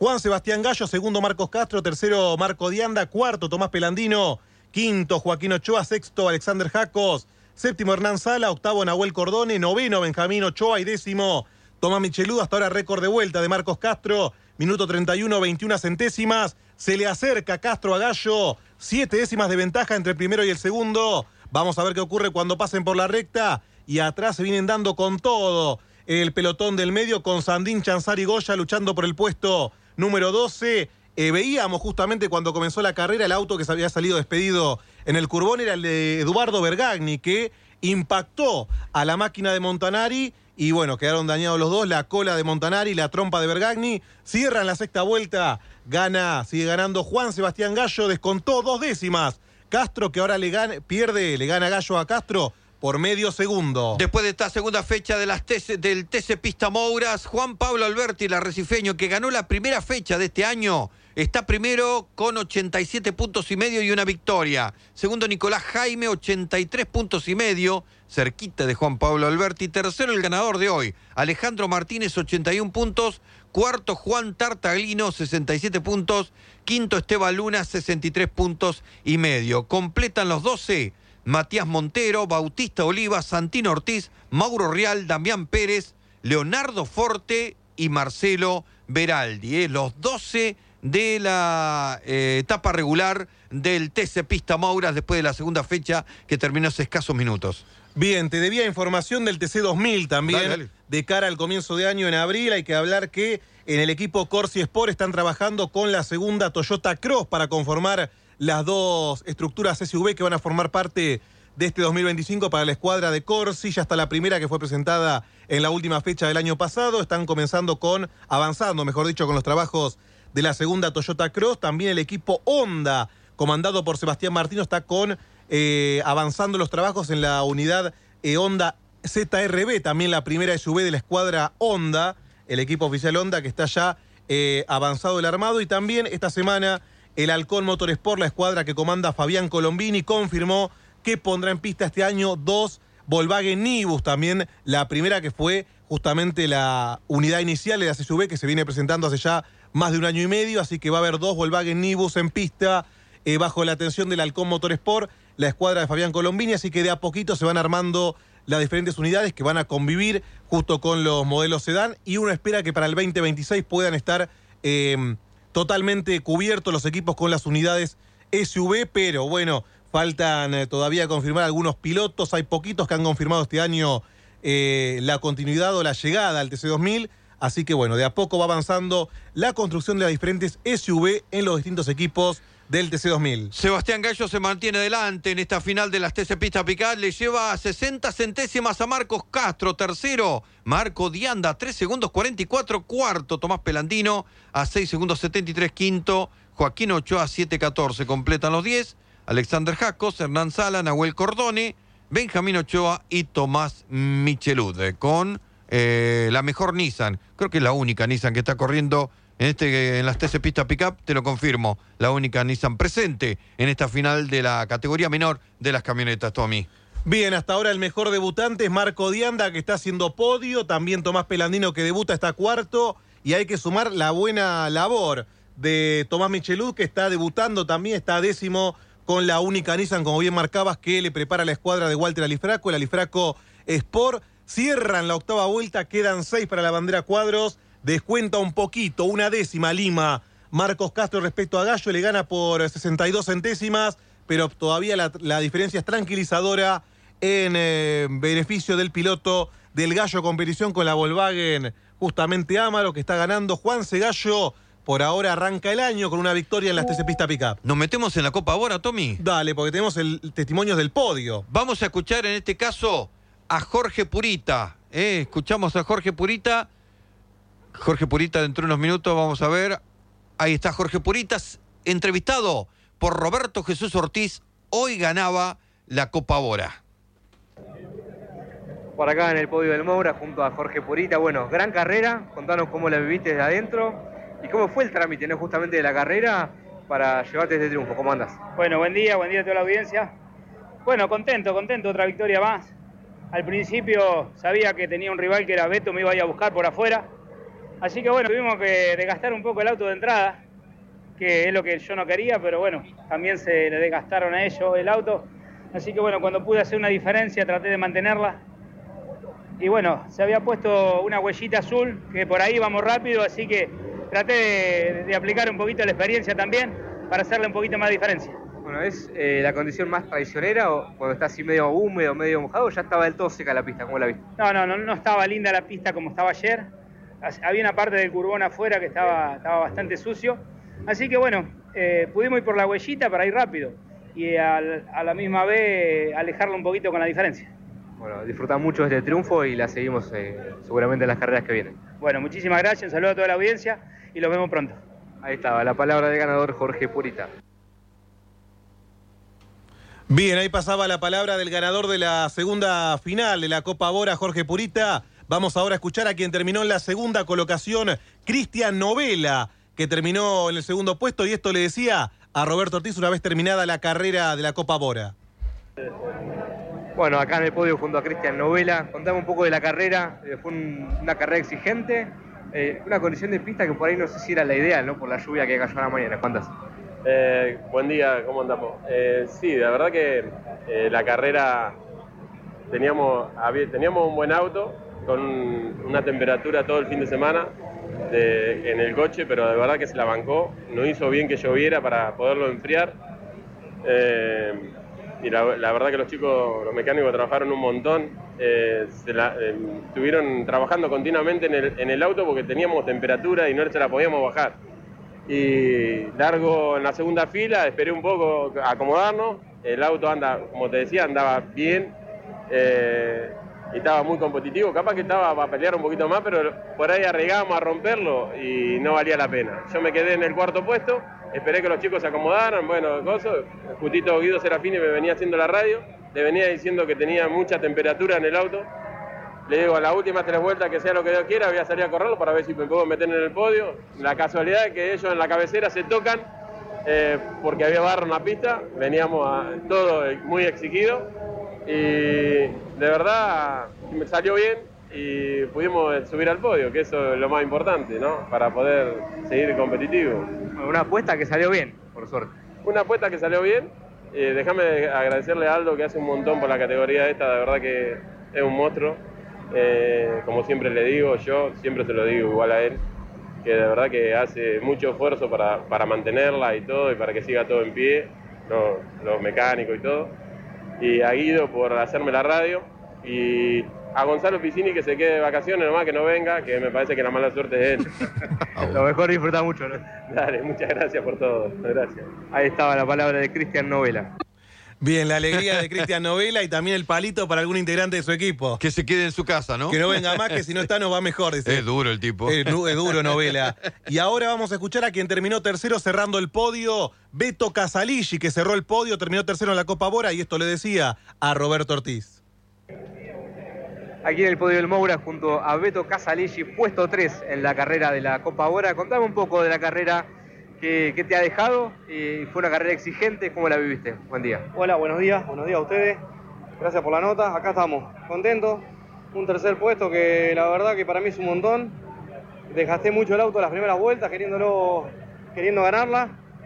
Juan Sebastián Gallo, segundo Marcos Castro, tercero Marco Dianda, cuarto Tomás Pelandino, quinto Joaquín Ochoa, sexto Alexander Jacos, séptimo Hernán Sala, octavo Nahuel Cordone, noveno Benjamín Ochoa y décimo Tomás Michelud. Hasta ahora récord de vuelta de Marcos Castro, minuto treinta y uno, veintiuna centésimas. Se le acerca Castro a Gallo, siete décimas de ventaja entre el primero y el segundo. Vamos a ver qué ocurre cuando pasen por la recta. Y atrás se vienen dando con todo el pelotón del medio, con Sandín, Chanzar y Goya luchando por el puesto número doce. Eh, veíamos justamente cuando comenzó la carrera el auto que se había salido despedido en el curbón, era el de Eduardo Bergagni, que impactó a la máquina de Montanari y bueno, quedaron dañados los dos, la cola de Montanari y la trompa de Bergagni. Cierran la sexta vuelta, gana, sigue ganando Juan Sebastián Gallo, descontó dos décimas. Castro, que ahora le gana, pierde, le gana Gallo a Castro por medio segundo. Después de esta segunda fecha de las T C, del T C Pista Mouras, Juan Pablo Alberti, el arrecifeño, que ganó la primera fecha de este año, está primero con ochenta y siete puntos y medio y una victoria. Segundo, Nicolás Jaime, ochenta y tres puntos y medio, cerquita de Juan Pablo Alberti. Tercero, el ganador de hoy, Alejandro Martínez, ochenta y un puntos. Cuarto, Juan Tartaglino, sesenta y siete puntos. Quinto, Esteban Luna, sesenta y tres puntos y medio. Completan los doce, Matías Montero, Bautista Oliva, Santino Ortiz, Mauro Real, Damián Pérez, Leonardo Forte y Marcelo Beraldi. ¿eh? Los doce de la eh, etapa regular del T C Pista Mouras después de la segunda fecha que terminó hace escasos minutos. Bien, te debía información del T C dos mil también, dale, dale. De cara al comienzo de año en abril. Hay que hablar que en el equipo Corsi Sport están trabajando con la segunda Toyota Cross para conformar las dos estructuras S U V que van a formar parte de este dos mil veinticinco para la escuadra de Corsi. Ya está la primera, que fue presentada en la última fecha del año pasado. Están comenzando con, avanzando, mejor dicho, con los trabajos de la segunda Toyota Cross. También el equipo Honda, comandado por Sebastián Martino, está con eh, avanzando los trabajos en la unidad eh, Honda Z R B, también la primera S U V de la escuadra Honda, el equipo oficial Honda, que está ya eh, avanzado el armado. Y también esta semana el Halcón Motorsport, la escuadra que comanda Fabián Colombini, confirmó que pondrá en pista este año dos Volkswagen Nibus, también la primera, que fue justamente la unidad inicial de la S U V que se viene presentando hace ya más de un año y medio, así que va a haber dos Volkswagen Nibus en pista eh, bajo la atención del Halcón Motorsport, la escuadra de Fabián Colombini, así que de a poquito se van armando las diferentes unidades que van a convivir justo con los modelos sedán, y uno espera que para el veinte veintiséis puedan estar eh, totalmente cubiertos los equipos con las unidades S U V, pero bueno, faltan eh, todavía confirmar algunos pilotos. Hay poquitos que han confirmado este año eh, la continuidad o la llegada al T C dos mil, así que bueno, de a poco va avanzando la construcción de las diferentes S U V en los distintos equipos del T C dos mil. Sebastián Gallo se mantiene delante en esta final de las T C Pista Picat, le lleva sesenta centésimas a Marcos Castro. Tercero, Marco Dianda, tres segundos cuarenta y cuatro. Cuarto, Tomás Pelandino, a seis segundos setenta y tres. Quinto, Joaquín Ochoa, siete catorce. Completan los diez, Alexander Jacos, Hernán Sala, Nahuel Cordone, Benjamín Ochoa y Tomás Michelud, con eh, la mejor Nissan. Creo que es la única Nissan que está corriendo en este en las T C Pista Pickup, te lo confirmo, la única Nissan presente en esta final de la categoría menor de las camionetas, Tommy. Bien, hasta ahora el mejor debutante es Marco Dianda, que está haciendo podio. También Tomás Pelandino, que debuta, está cuarto. Y hay que sumar la buena labor de Tomás Michelud, que está debutando también, está décimo con la única Nissan, como bien marcabas, que le prepara la escuadra de Walter Alifraco, el Alifraco Sport. Cierran la octava vuelta, quedan seis para la bandera cuadros. Descuenta un poquito, una décima Lima. Marcos Castro respecto a Gallo, le gana por sesenta y dos centésimas, pero todavía la, la diferencia es tranquilizadora en eh, beneficio del piloto del Gallo Competición con la Volkswagen, justamente Amaro, que está ganando. Juan Gallo por ahora arranca el año con una victoria en las T C Pista Pickup. ¿Nos metemos en la Copa ahora, Tommy? Dale, porque tenemos el, el testimonio del podio. Vamos a escuchar en este caso a Jorge Purita. ¿eh? Escuchamos a Jorge Purita. Jorge Purita dentro de unos minutos, vamos a ver. Ahí está Jorge Purita, entrevistado por Roberto Jesús Ortiz. Hoy ganaba la Copa Bora. Por acá en el podio del Moura, junto a Jorge Purita. Bueno, gran carrera. Contanos cómo la viviste desde adentro y cómo fue el trámite, ¿no? Justamente de la carrera para llevarte este triunfo. ¿Cómo andas? Bueno, buen día, buen día a toda la audiencia. Bueno, contento, contento, otra victoria más. Al principio sabía que tenía un rival que era Beto, me iba a ir a buscar por afuera. Así que bueno, tuvimos que desgastar un poco el auto de entrada, que es lo que yo no quería, pero bueno, también se le desgastaron a ellos el auto. Así que bueno, cuando pude hacer una diferencia traté de mantenerla. Y bueno, se había puesto una huellita azul, que por ahí vamos rápido, así que traté de, de aplicar un poquito la experiencia también para hacerle un poquito más de diferencia. Bueno, ¿es eh, la condición más traicionera o cuando está así medio húmedo, medio mojado, o ya estaba del todo seca la pista? ¿Cómo la viste? No, no, no, no estaba linda la pista como estaba ayer. Había una parte del curbón afuera que estaba, estaba bastante sucio. Así que bueno, eh, pudimos ir por la huellita para ir rápido y al, a la misma vez alejarlo un poquito con la diferencia. Bueno, disfrutan mucho de este triunfo y la seguimos eh, seguramente en las carreras que vienen. Bueno, muchísimas gracias, un saludo a toda la audiencia y los vemos pronto. Ahí estaba, la palabra del ganador Jorge Purita. Bien, ahí pasaba la palabra del ganador de la segunda final de la Copa Bora, Jorge Purita. Vamos ahora a escuchar a quien terminó en la segunda colocación, Cristian Novela, que terminó en el segundo puesto, y esto le decía a Roberto Ortiz una vez terminada la carrera de la Copa Bora. Bueno, acá en el podio junto a Cristian Novela, contame un poco de la carrera. Eh, fue un, una carrera exigente, eh, una condición de pista que por ahí no sé si era la ideal, ¿no? Por la lluvia que cayó a la mañana. ¿Cuántas? Eh, buen día, ¿cómo andamos? Eh, sí, la verdad que eh, la carrera teníamos, había, teníamos un buen auto con una temperatura todo el fin de semana de, en el coche, pero de verdad que se la bancó. No hizo bien que lloviera para poderlo enfriar. Eh, y la, la verdad que los chicos, los mecánicos trabajaron un montón. Eh, se la, eh, estuvieron trabajando continuamente en el, en el auto porque teníamos temperatura y no se la podíamos bajar. Y largo en la segunda fila, esperé un poco a acomodarnos. El auto anda, como te decía, andaba bien eh, y estaba muy competitivo. Capaz que estaba para pelear un poquito más, pero por ahí arriesgábamos a romperlo y no valía la pena. Yo me quedé en el cuarto puesto, esperé que los chicos se acomodaran. Bueno, gozo, justito Guido Serafini me venía haciendo la radio, le venía diciendo que tenía mucha temperatura en el auto. Le digo, a las últimas tres vueltas, que sea lo que Dios quiera, voy a salir a correrlo para ver si me puedo meter en el podio. La casualidad es que ellos en la cabecera se tocan eh, porque había barro en la pista, veníamos a, todo muy exigido y de verdad me salió bien y pudimos subir al podio, que eso es lo más importante, ¿no? Para poder seguir competitivo. Una apuesta que salió bien, por suerte. Una apuesta que salió bien. Eh, déjame agradecerle a Aldo, que hace un montón por la categoría esta, de verdad que es un monstruo. Eh, como siempre le digo, yo siempre se lo digo igual a él, que de verdad que hace mucho esfuerzo para, para mantenerla y todo, y para que siga todo en pie, no, los mecánicos y todo. Y a Guido por hacerme la radio, y a Gonzalo Piscini que se quede de vacaciones nomás, que no venga, que me parece que la mala suerte es él. Lo mejor disfruta mucho, ¿no? Dale, muchas gracias por todo, gracias. Ahí estaba la palabra de Cristian Novela. Bien, la alegría de Cristian Novela y también el palito para algún integrante de su equipo. Que se quede en su casa, ¿no? Que no venga más, que si no está nos va mejor. Dice. Es duro el tipo. Es, es duro Novela. Y ahora vamos a escuchar a quien terminó tercero cerrando el podio, Beto Casalici, que cerró el podio, terminó tercero en la Copa Bora, y esto le decía a Roberto Ortiz. Aquí en el podio del Moura junto a Beto Casalici, puesto tres en la carrera de la Copa Bora. Contame un poco de la carrera. ¿Qué, ¿Qué te ha dejado? Y fue una carrera exigente, ¿cómo la viviste? Buen día. Hola, buenos días, buenos días a ustedes. Gracias por la nota, acá estamos, contentos. Un tercer puesto que la verdad que para mí es un montón. Desgasté mucho el auto las primeras vueltas, queriéndolo, queriendo ganarla.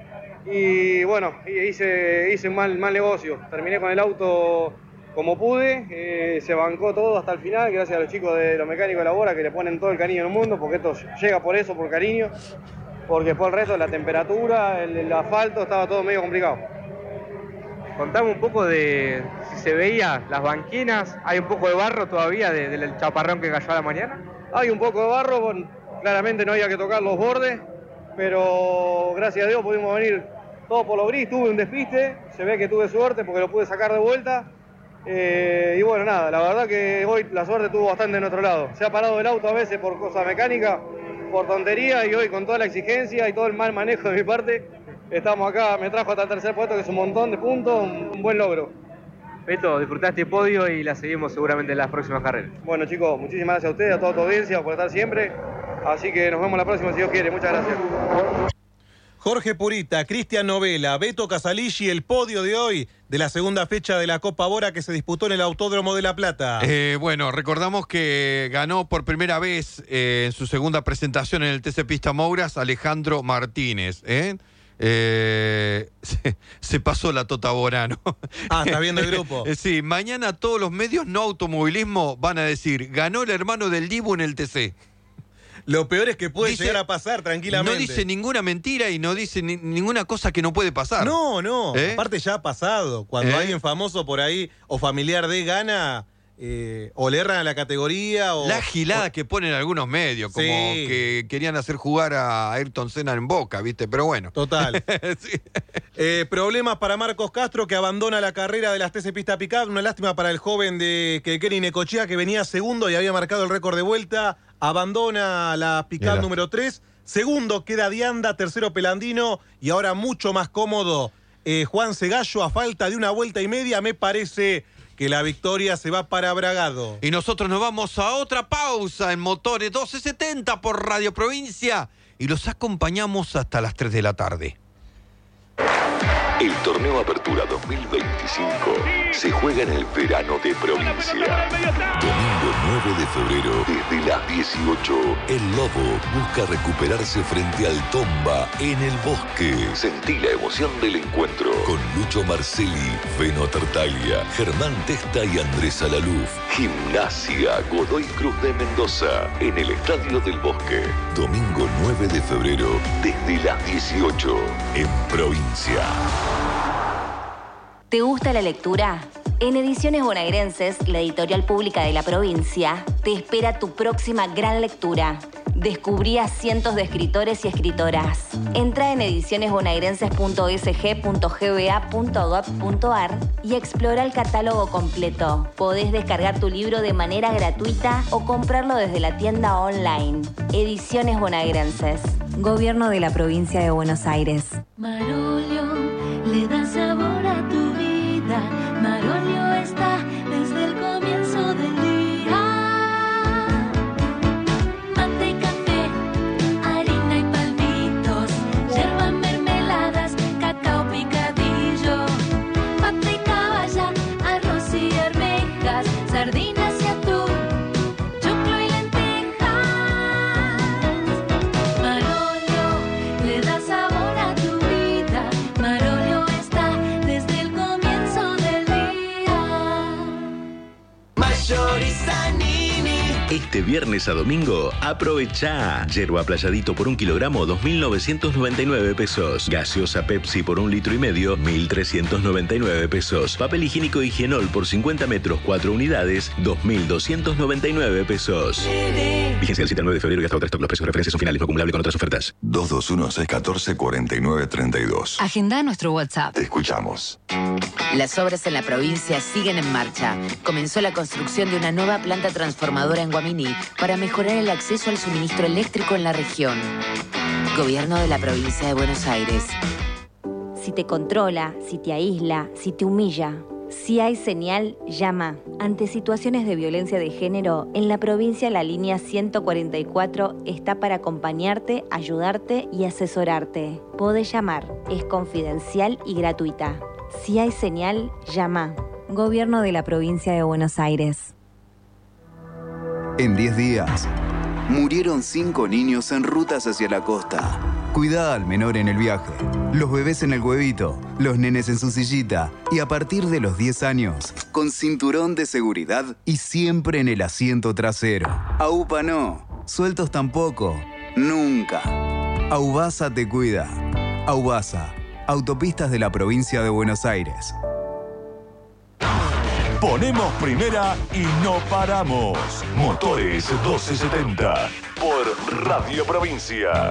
Y bueno, hice, hice un mal, mal negocio. Terminé con el auto como pude, eh, se bancó todo hasta el final, gracias a los chicos de los mecánicos de la Bora que le ponen todo el cariño del mundo, porque esto llega por eso, por cariño. Porque después el resto, la temperatura, el, el asfalto, estaba todo medio complicado. Contame un poco de si se veía las banquinas, hay un poco de barro todavía de, del chaparrón que cayó a la mañana. Hay un poco de barro, bueno, claramente no había que tocar los bordes, pero gracias a Dios pudimos venir todo por lo gris, tuve un despiste, se ve que tuve suerte porque lo pude sacar de vuelta. Eh, y bueno, nada, la verdad que hoy la suerte tuvo bastante de nuestro lado. Se ha parado el auto a veces por cosas mecánicas, por tontería, y hoy con toda la exigencia y todo el mal manejo de mi parte, estamos acá, me trajo hasta el tercer puesto, que es un montón de puntos, un, un buen logro. Beto, disfrutaste el podio y la seguimos seguramente en las próximas carreras. Bueno chicos, muchísimas gracias a ustedes, a toda tu audiencia por estar siempre, así que nos vemos la próxima si Dios quiere, muchas gracias. Jorge Purita, Cristian Novela, Beto Casalici, el podio de hoy de la segunda fecha de la Copa Bora que se disputó en el Autódromo de La Plata. Eh, bueno, recordamos que ganó por primera vez eh, en su segunda presentación en el T C Pista Mouras Alejandro Martínez, ¿eh? Eh, se, se pasó la Tota Borano. Ah, ¿estás viendo el grupo? Sí, mañana todos los medios no automovilismo van a decir, ganó el hermano del Dibu en el T C. Lo peor es que puede dice, llegar a pasar tranquilamente. No dice ninguna mentira y no dice ni, ninguna cosa que no puede pasar. No, no, ¿Eh? aparte ya ha pasado. Cuando ¿Eh? alguien famoso por ahí o familiar de gana... Eh, o le erran a la categoría o... La gilada o... que ponen algunos medios, como sí. que querían hacer jugar a Ayrton Senna en Boca, ¿viste? Pero bueno. Total. Sí. eh, problemas para Marcos Castro, que abandona la carrera de las T C Pista Pickup. Una lástima para el joven de Kenny Necochea, que venía segundo y había marcado el récord de vuelta. Abandona la Pickup número tres. Segundo queda Dianda, tercero Pelandino y ahora mucho más cómodo eh, Juan Segallo, a falta de una vuelta y media. Me parece que la victoria se va para Bragado. Y nosotros nos vamos a otra pausa en Motores doce setenta por Radio Provincia y los acompañamos hasta las tres de la tarde. El torneo Apertura dos mil veinticinco se juega en el verano de provincia. Domingo nueve de febrero, desde las dieciocho, el Lobo busca recuperarse frente al Tomba en el Bosque. Sentí la emoción del encuentro con Lucho Marcelli, Feno Tartaglia, Germán Testa y Andrés Alaluf. Gimnasia Godoy Cruz de Mendoza en el Estadio del Bosque. Domingo nueve de febrero, desde las dieciocho, en provincia. ¿Te gusta la lectura? En Ediciones Bonaerenses, la editorial pública de la provincia, te espera tu próxima gran lectura. Descubrí a cientos de escritores y escritoras. Entra en ediciones bonaerenses punto s g punto g b a punto gov punto a r y explora el catálogo completo. Podés descargar tu libro de manera gratuita o comprarlo desde la tienda online. Ediciones Bonaerenses. Gobierno de la Provincia de Buenos Aires. Marolio le da sabor a tu vida. Marolio está desde el comienzo del día. Mate, café, harina y palmitos, yerba, mermeladas, cacao picadillo, pata y caballa, arroz y arvejas, sardinas y atún, choclo y lentejas. Marolio le da sabor a tu vida. Marolio está desde el comienzo del día. Mayorizanini. Este viernes a domingo, aprovecha. Yerba Playadito por un kilogramo, dos mil novecientos noventa y nueve pesos. Gaseosa Pepsi por un litro y medio, mil trescientos noventa y nueve pesos. Papel higiénico Higienol por cincuenta metros, cuatro unidades, dos mil doscientos noventa y nueve pesos. Vigencia del siete al nueve de febrero y hasta otro stock. Los precios de referencia son finales, no acumulable con otras ofertas. dos dos uno, seis uno cuatro, cuatro nueve tres dos. Agenda nuestro WhatsApp. Te escuchamos. Las obras en la provincia siguen en marcha. Comenzó la construcción de una nueva planta transformadora en Guaminí para mejorar el acceso al suministro eléctrico en la región. Gobierno de la Provincia de Buenos Aires. Si te controla, si te aísla, si te humilla, si hay señal, llama. Ante situaciones de violencia de género, en la provincia la línea ciento cuarenta y cuatro está para acompañarte, ayudarte y asesorarte. Podés llamar, es confidencial y gratuita. Si hay señal, llama. Gobierno de la Provincia de Buenos Aires. En diez días, murieron cinco niños en rutas hacia la costa. Cuidá al menor en el viaje, los bebés en el huevito, los nenes en su sillita y a partir de los diez años, con cinturón de seguridad y siempre en el asiento trasero. AUPA no, sueltos tampoco, nunca. Aubasa te cuida. Aubasa, Autopistas de la Provincia de Buenos Aires. Ponemos primera y no paramos. Motores doce setenta por Radio Provincia.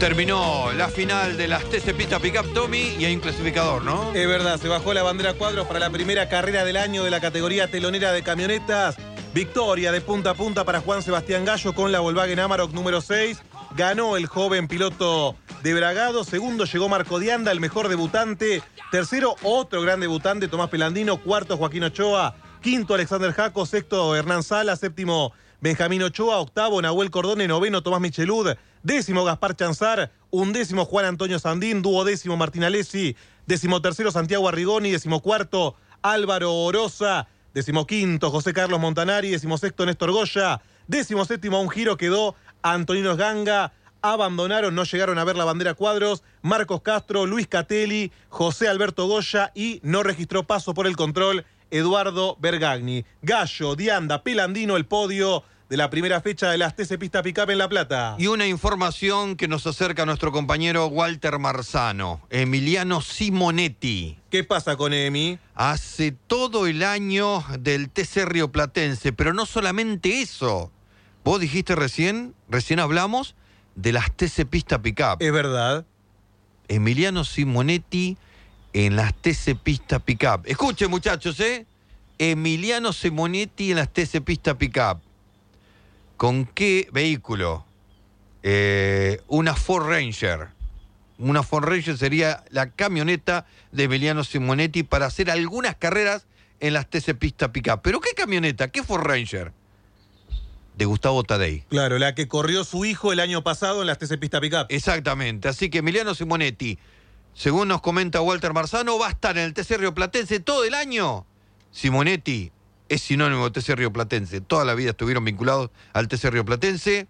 Terminó la final de las T C Pista Pickup, Tommy, y hay un clasificador, ¿no? Es verdad, se bajó la bandera cuadros para la primera carrera del año de la categoría telonera de camionetas. Victoria de punta a punta para Juan Sebastián Gallo con la Volkswagen Amarok número seis. Ganó el joven piloto de Bragado. Segundo llegó Marco Dianda, el mejor debutante. Tercero, otro gran debutante, Tomás Pelandino. Cuarto, Joaquín Ochoa. Quinto, Alexander Jaco. Sexto, Hernán Sala. Séptimo, Benjamín Ochoa. Octavo, Nahuel Cordone. Noveno, Tomás Michelud. Décimo, Gaspar Chanzar. Undécimo, Juan Antonio Sandín. Duodécimo, Martín Alessi. Décimo tercero, Santiago Arrigoni. Décimo cuarto, Álvaro Oroza. Décimo quinto, José Carlos Montanari. Décimo sexto, Néstor Goya. Décimo séptimo, a un giro quedó Antonino Ganga. Abandonaron, no llegaron a ver la bandera cuadros, Marcos Castro, Luis Catelli, José Alberto Goya y no registró paso por el control Eduardo Bergagni. Gallo, Dianda, Pelandino, el podio de la primera fecha de las T C Pista Pickup en La Plata. Y una información que nos acerca a nuestro compañero Walter Marzano, Emiliano Simonetti. ¿Qué pasa con Emi? Hace todo el año del T C Rioplatense, pero no solamente eso. Vos dijiste recién, recién hablamos de las T C Pista Pickup. Es verdad. Emiliano Simonetti en las T C Pista Pickup. Escuchen, muchachos, ¿eh? Emiliano Simonetti en las T C Pista Pickup. ¿Con qué vehículo? Eh, una Ford Ranger. Una Ford Ranger sería la camioneta de Emiliano Simonetti para hacer algunas carreras en las T C Pista Pickup. ¿Pero qué camioneta? ¿Qué Ford Ranger? De Gustavo Tadei. Claro, la que corrió su hijo el año pasado en las T C Pista Pickup. Exactamente. Así que Emiliano Simonetti, según nos comenta Walter Marzano, va a estar en el T C Rioplatense todo el año. Simonetti es sinónimo de T C Rioplatense. Toda la vida estuvieron vinculados al T C Rioplatense.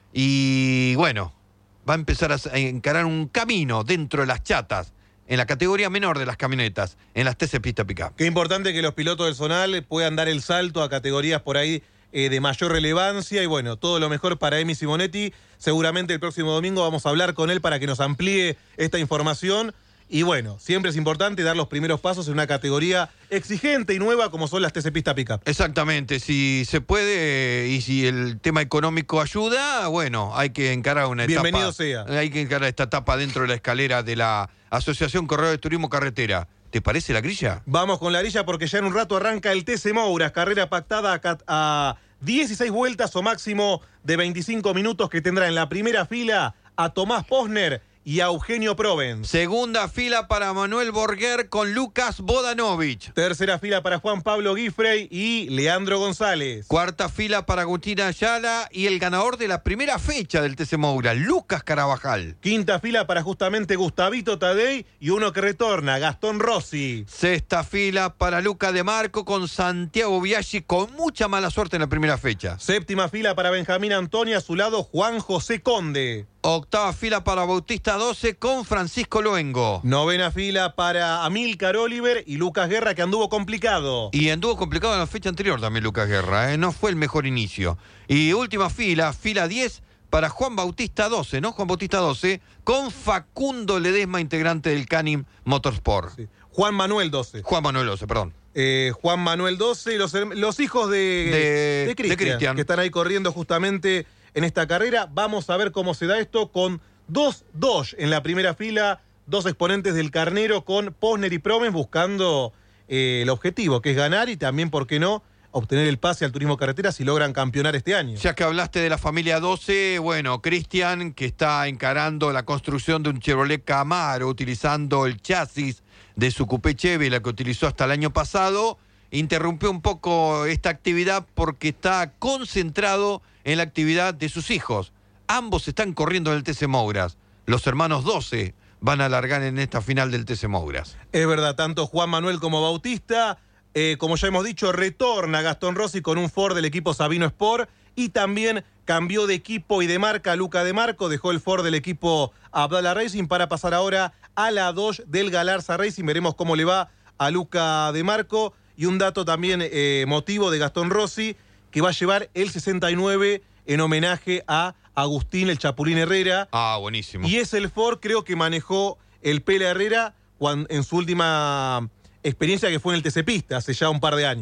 Y bueno, va a empezar a encarar un camino dentro de las chatas, en la categoría menor de las camionetas, en las T C Pista Pickup. Qué importante que los pilotos del Zonal puedan dar el salto a categorías por ahí Eh, de mayor relevancia y bueno, todo lo mejor para Emi Simonetti. Seguramente el próximo domingo vamos a hablar con él para que nos amplíe esta información y bueno, siempre es importante dar los primeros pasos en una categoría exigente y nueva como son las T C Pista Pickup. Exactamente, si se puede y si el tema económico ayuda, bueno, hay que encarar una etapa. Bienvenido sea. Hay que encarar esta etapa dentro de la escalera de la Asociación Corredores de Turismo Carretera. ¿Te parece la grilla? Vamos con la grilla porque ya en un rato arranca el T C Mouras, carrera pactada a, a dieciséis vueltas o máximo de veinticinco minutos que tendrá en la primera fila a Tomás Posner y a Eugenio Provence. Segunda fila para Manuel Borguer con Lucas Bodanovich. Tercera fila para Juan Pablo Guifrey y Leandro González. Cuarta fila para Agustín Ayala y el ganador de la primera fecha del T C Moura, Lucas Carabajal. Quinta fila para justamente Gustavito Tadei y uno que retorna, Gastón Rossi. Sexta fila para Luca De Marco con Santiago Biaggi, con mucha mala suerte en la primera fecha. Séptima fila para Benjamín Antonio, a su lado Juan José Conde. Octava fila para Bautista doce con Francisco Luengo. Novena fila para Amílcar Oliver y Lucas Guerra, que anduvo complicado. Y anduvo complicado en la fecha anterior también Lucas Guerra, ¿eh? No fue el mejor inicio. Y última fila, fila diez para Juan Bautista doce, ¿no? Juan Bautista doce con Facundo Ledesma, integrante del Canim Motorsport. Sí. Juan Manuel doce. Juan Manuel doce, perdón. Eh, Juan Manuel doce, los, los hijos de, de, de Cristian, que están ahí corriendo justamente en esta carrera. Vamos a ver cómo se da esto con dos Dodge en la primera fila, dos exponentes del Carnero con Posner y Provence buscando eh, el objetivo, que es ganar y también, ¿por qué no?, obtener el pase al turismo carretera si logran campeonar este año. Ya que hablaste de la familia doce, bueno, Cristian, que está encarando la construcción de un Chevrolet Camaro utilizando el chasis de su coupé Chevy, la que utilizó hasta el año pasado, interrumpió un poco esta actividad porque está concentrado en la actividad de sus hijos. Ambos están corriendo en el T C Mouras. Los hermanos doce van a largar en esta final del T C Mouras. Es verdad, tanto Juan Manuel como Bautista, eh, como ya hemos dicho, retorna Gastón Rossi con un Ford del equipo Sabino Sport y también cambió de equipo y de marca Luca De Marco, dejó el Ford del equipo Abdala Racing para pasar ahora a la Dodge del Galarza Racing. Veremos cómo le va a Luca De Marco. Y un dato también eh, motivo de Gastón Rossi, que va a llevar el sesenta y nueve en homenaje a Agustín el Chapulín Herrera. Ah, buenísimo. Y es el Ford, creo que manejó el Pela Herrera cuando, en su última experiencia, que fue en el T C Pista, hace ya un par de años.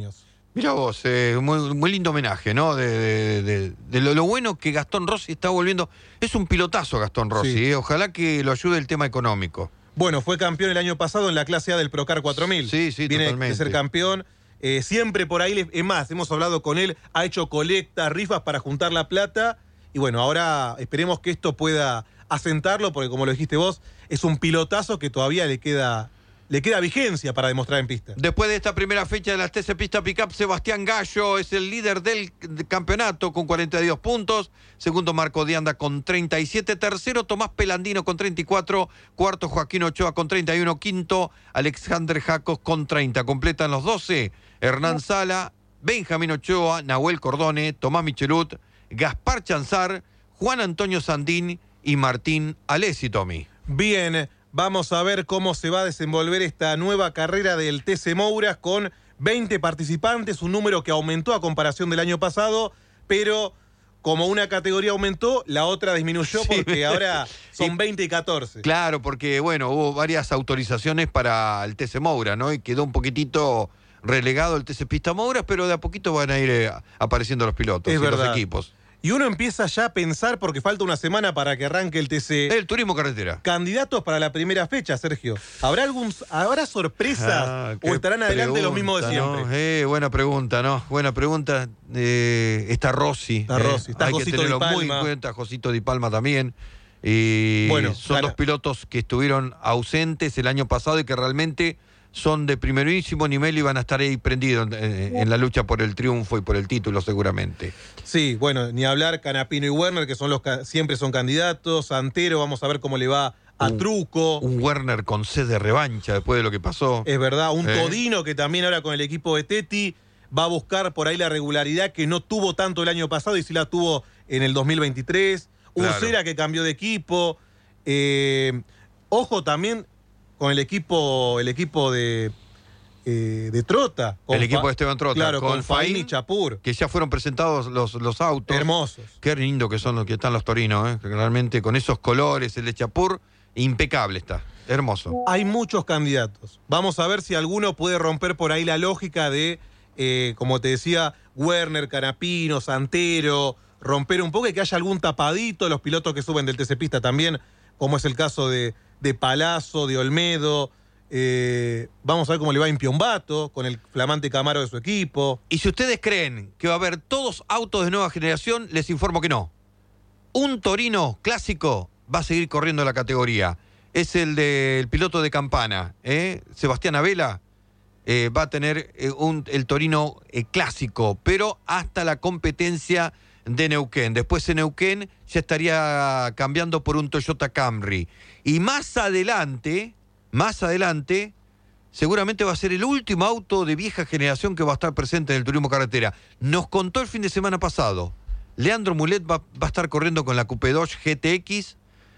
Mira vos, eh, muy, muy lindo homenaje, ¿no? De, de, de, de lo, lo bueno que Gastón Rossi está volviendo. Es un pilotazo Gastón Rossi, Sí. eh, ojalá que lo ayude el tema económico. Bueno, fue campeón el año pasado en la clase A del Procar cuatro mil. Sí, sí, Viene totalmente. de ser campeón. Eh, siempre por ahí, le- es más, hemos hablado con él, ha hecho colectas, rifas para juntar la plata. Y bueno, ahora esperemos que esto pueda asentarlo, porque como lo dijiste vos, es un pilotazo que todavía le queda, le queda vigencia para demostrar en pista. Después de esta primera fecha de las T C Pista Pickup, Sebastián Gallo es el líder del campeonato con cuarenta y dos puntos. Segundo, Marco Dianda con treinta y siete. Tercero, Tomás Pelandino con treinta y cuatro. Cuarto, Joaquín Ochoa con treinta y uno. Quinto, Alexander Jacos con treinta. Completan los doce. Hernán Sala, Benjamín Ochoa, Nahuel Cordone, Tomás Michelut, Gaspar Chanzar, Juan Antonio Sandín y Martín Alessi, Tommy. Bien, vamos a ver cómo se va a desenvolver esta nueva carrera del T C Mouras con veinte participantes, un número que aumentó a comparación del año pasado, pero como una categoría aumentó, la otra disminuyó Sí. porque ahora son veinte y catorce. Claro, porque bueno, hubo varias autorizaciones para el T C Moura, ¿no? Y quedó un poquitito relegado el T C Pista Mouras, pero de a poquito van a ir eh, apareciendo los pilotos Es y verdad. los equipos. Y uno empieza ya a pensar, porque falta una semana para que arranque el T C. El turismo carretera. Candidatos para la primera fecha, Sergio. ¿Habrá algún, habrá sorpresas Ah, qué o estarán adelante los mismos de pregunta, siempre? ¿no? Eh, buena pregunta, ¿no? Buena pregunta. Eh, está Rossi. Está eh, Rossi, está Hay que Josito tenerlo Di muy en Palma. cuenta. Josito Di Palma también. Y Bueno, son claro. dos pilotos que estuvieron ausentes el año pasado y que realmente son de primerísimo nivel y van a estar ahí prendidos en, en la lucha por el triunfo y por el título seguramente. Sí, bueno, ni hablar Canapino y Werner, que son los ca- siempre son candidatos. Santero, vamos a ver cómo le va a Un- Truco. Un Werner con sed de revancha después de lo que pasó. Es verdad, un Eh. Todino que también ahora con el equipo de Teti va a buscar por ahí la regularidad que no tuvo tanto el año pasado y sí la tuvo en el dos mil veintitrés. Un Claro. Cera que cambió de equipo. Eh, ojo también con el equipo, el equipo de, eh, de Trota. Con El equipo Fa- de Esteban Trota, Claro, con con Faín y Faín, Chapur. Que ya fueron presentados los, los autos. Hermosos. Qué lindo que son los que están los torinos, ¿eh? Realmente con esos colores, el de Chapur, impecable está. Hermoso. Hay muchos candidatos. Vamos a ver si alguno puede romper por ahí la lógica de, eh, como te decía, Werner, Canapino, Santero, romper un poco y que haya algún tapadito, los pilotos que suben del T C Pista también, como es el caso de, de Palazzo, de Olmedo. Eh, vamos a ver cómo le va a Impiombato, con el flamante Camaro de su equipo. Y si ustedes creen que va a haber todos autos de nueva generación, les informo que no. Un Torino clásico va a seguir corriendo la categoría. Es el del piloto de Campana, ¿eh? Sebastián Abela. Eh, va a tener eh, un, el Torino eh, clásico, pero hasta la competencia de Neuquén. Después en Neuquén ya estaría cambiando por un Toyota Camry. Y más adelante, más adelante, seguramente va a ser el último auto de vieja generación que va a estar presente en el turismo carretera. Nos contó el fin de semana pasado, Leandro Mulet va, va a estar corriendo con la Coupe Dodge G T X,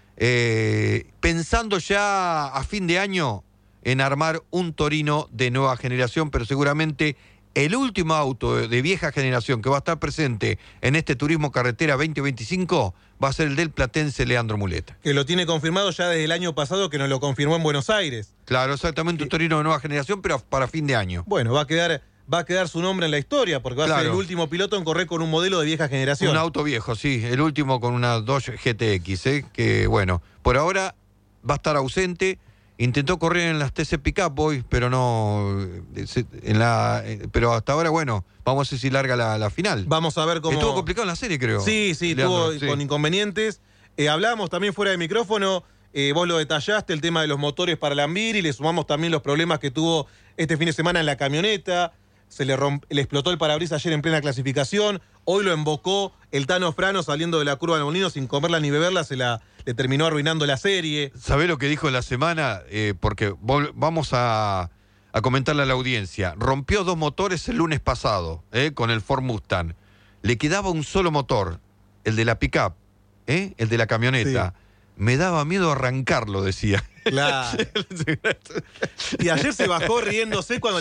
eh, pensando ya a fin de año en armar un Torino de nueva generación, pero seguramente el último auto de, de vieja generación que va a estar presente en este turismo carretera veinte veinticinco va a ser el del platense Leandro Mulet. Que lo tiene confirmado ya desde el año pasado, que nos lo confirmó en Buenos Aires. Claro, exactamente, un Torino de nueva generación, pero para fin de año. Bueno, va a quedar, va a quedar su nombre en la historia, porque va a ser Claro. el último piloto en correr con un modelo de vieja generación. Un auto viejo, sí, el último con una Dodge G T X, ¿eh? Que bueno, por ahora va a estar ausente. Intentó correr en las T C Pickup Boys, pero no. En la, pero hasta ahora, bueno, vamos a ver si larga la, la final. Vamos a ver cómo. Estuvo complicado en la serie, creo. Sí, sí, Leandro, estuvo sí. con inconvenientes. Eh, hablamos también fuera de micrófono, eh, vos lo detallaste, el tema de los motores para Lambir, y le sumamos también los problemas que tuvo este fin de semana en la camioneta. Se le, romp, le explotó el parabrisas ayer en plena clasificación. Hoy lo embocó el Tano Frano saliendo de la curva de Molino sin comerla ni beberla, se la, le terminó arruinando la serie. ¿Sabés lo que dijo en la semana? Eh, porque vol- vamos a, a comentarle a la audiencia. Rompió dos motores el lunes pasado, eh, con el Ford Mustang. Le quedaba un solo motor, el de la pickup, eh, el de la camioneta. Me daba miedo arrancarlo, decía. Claro. Y ayer se bajó riéndose cuando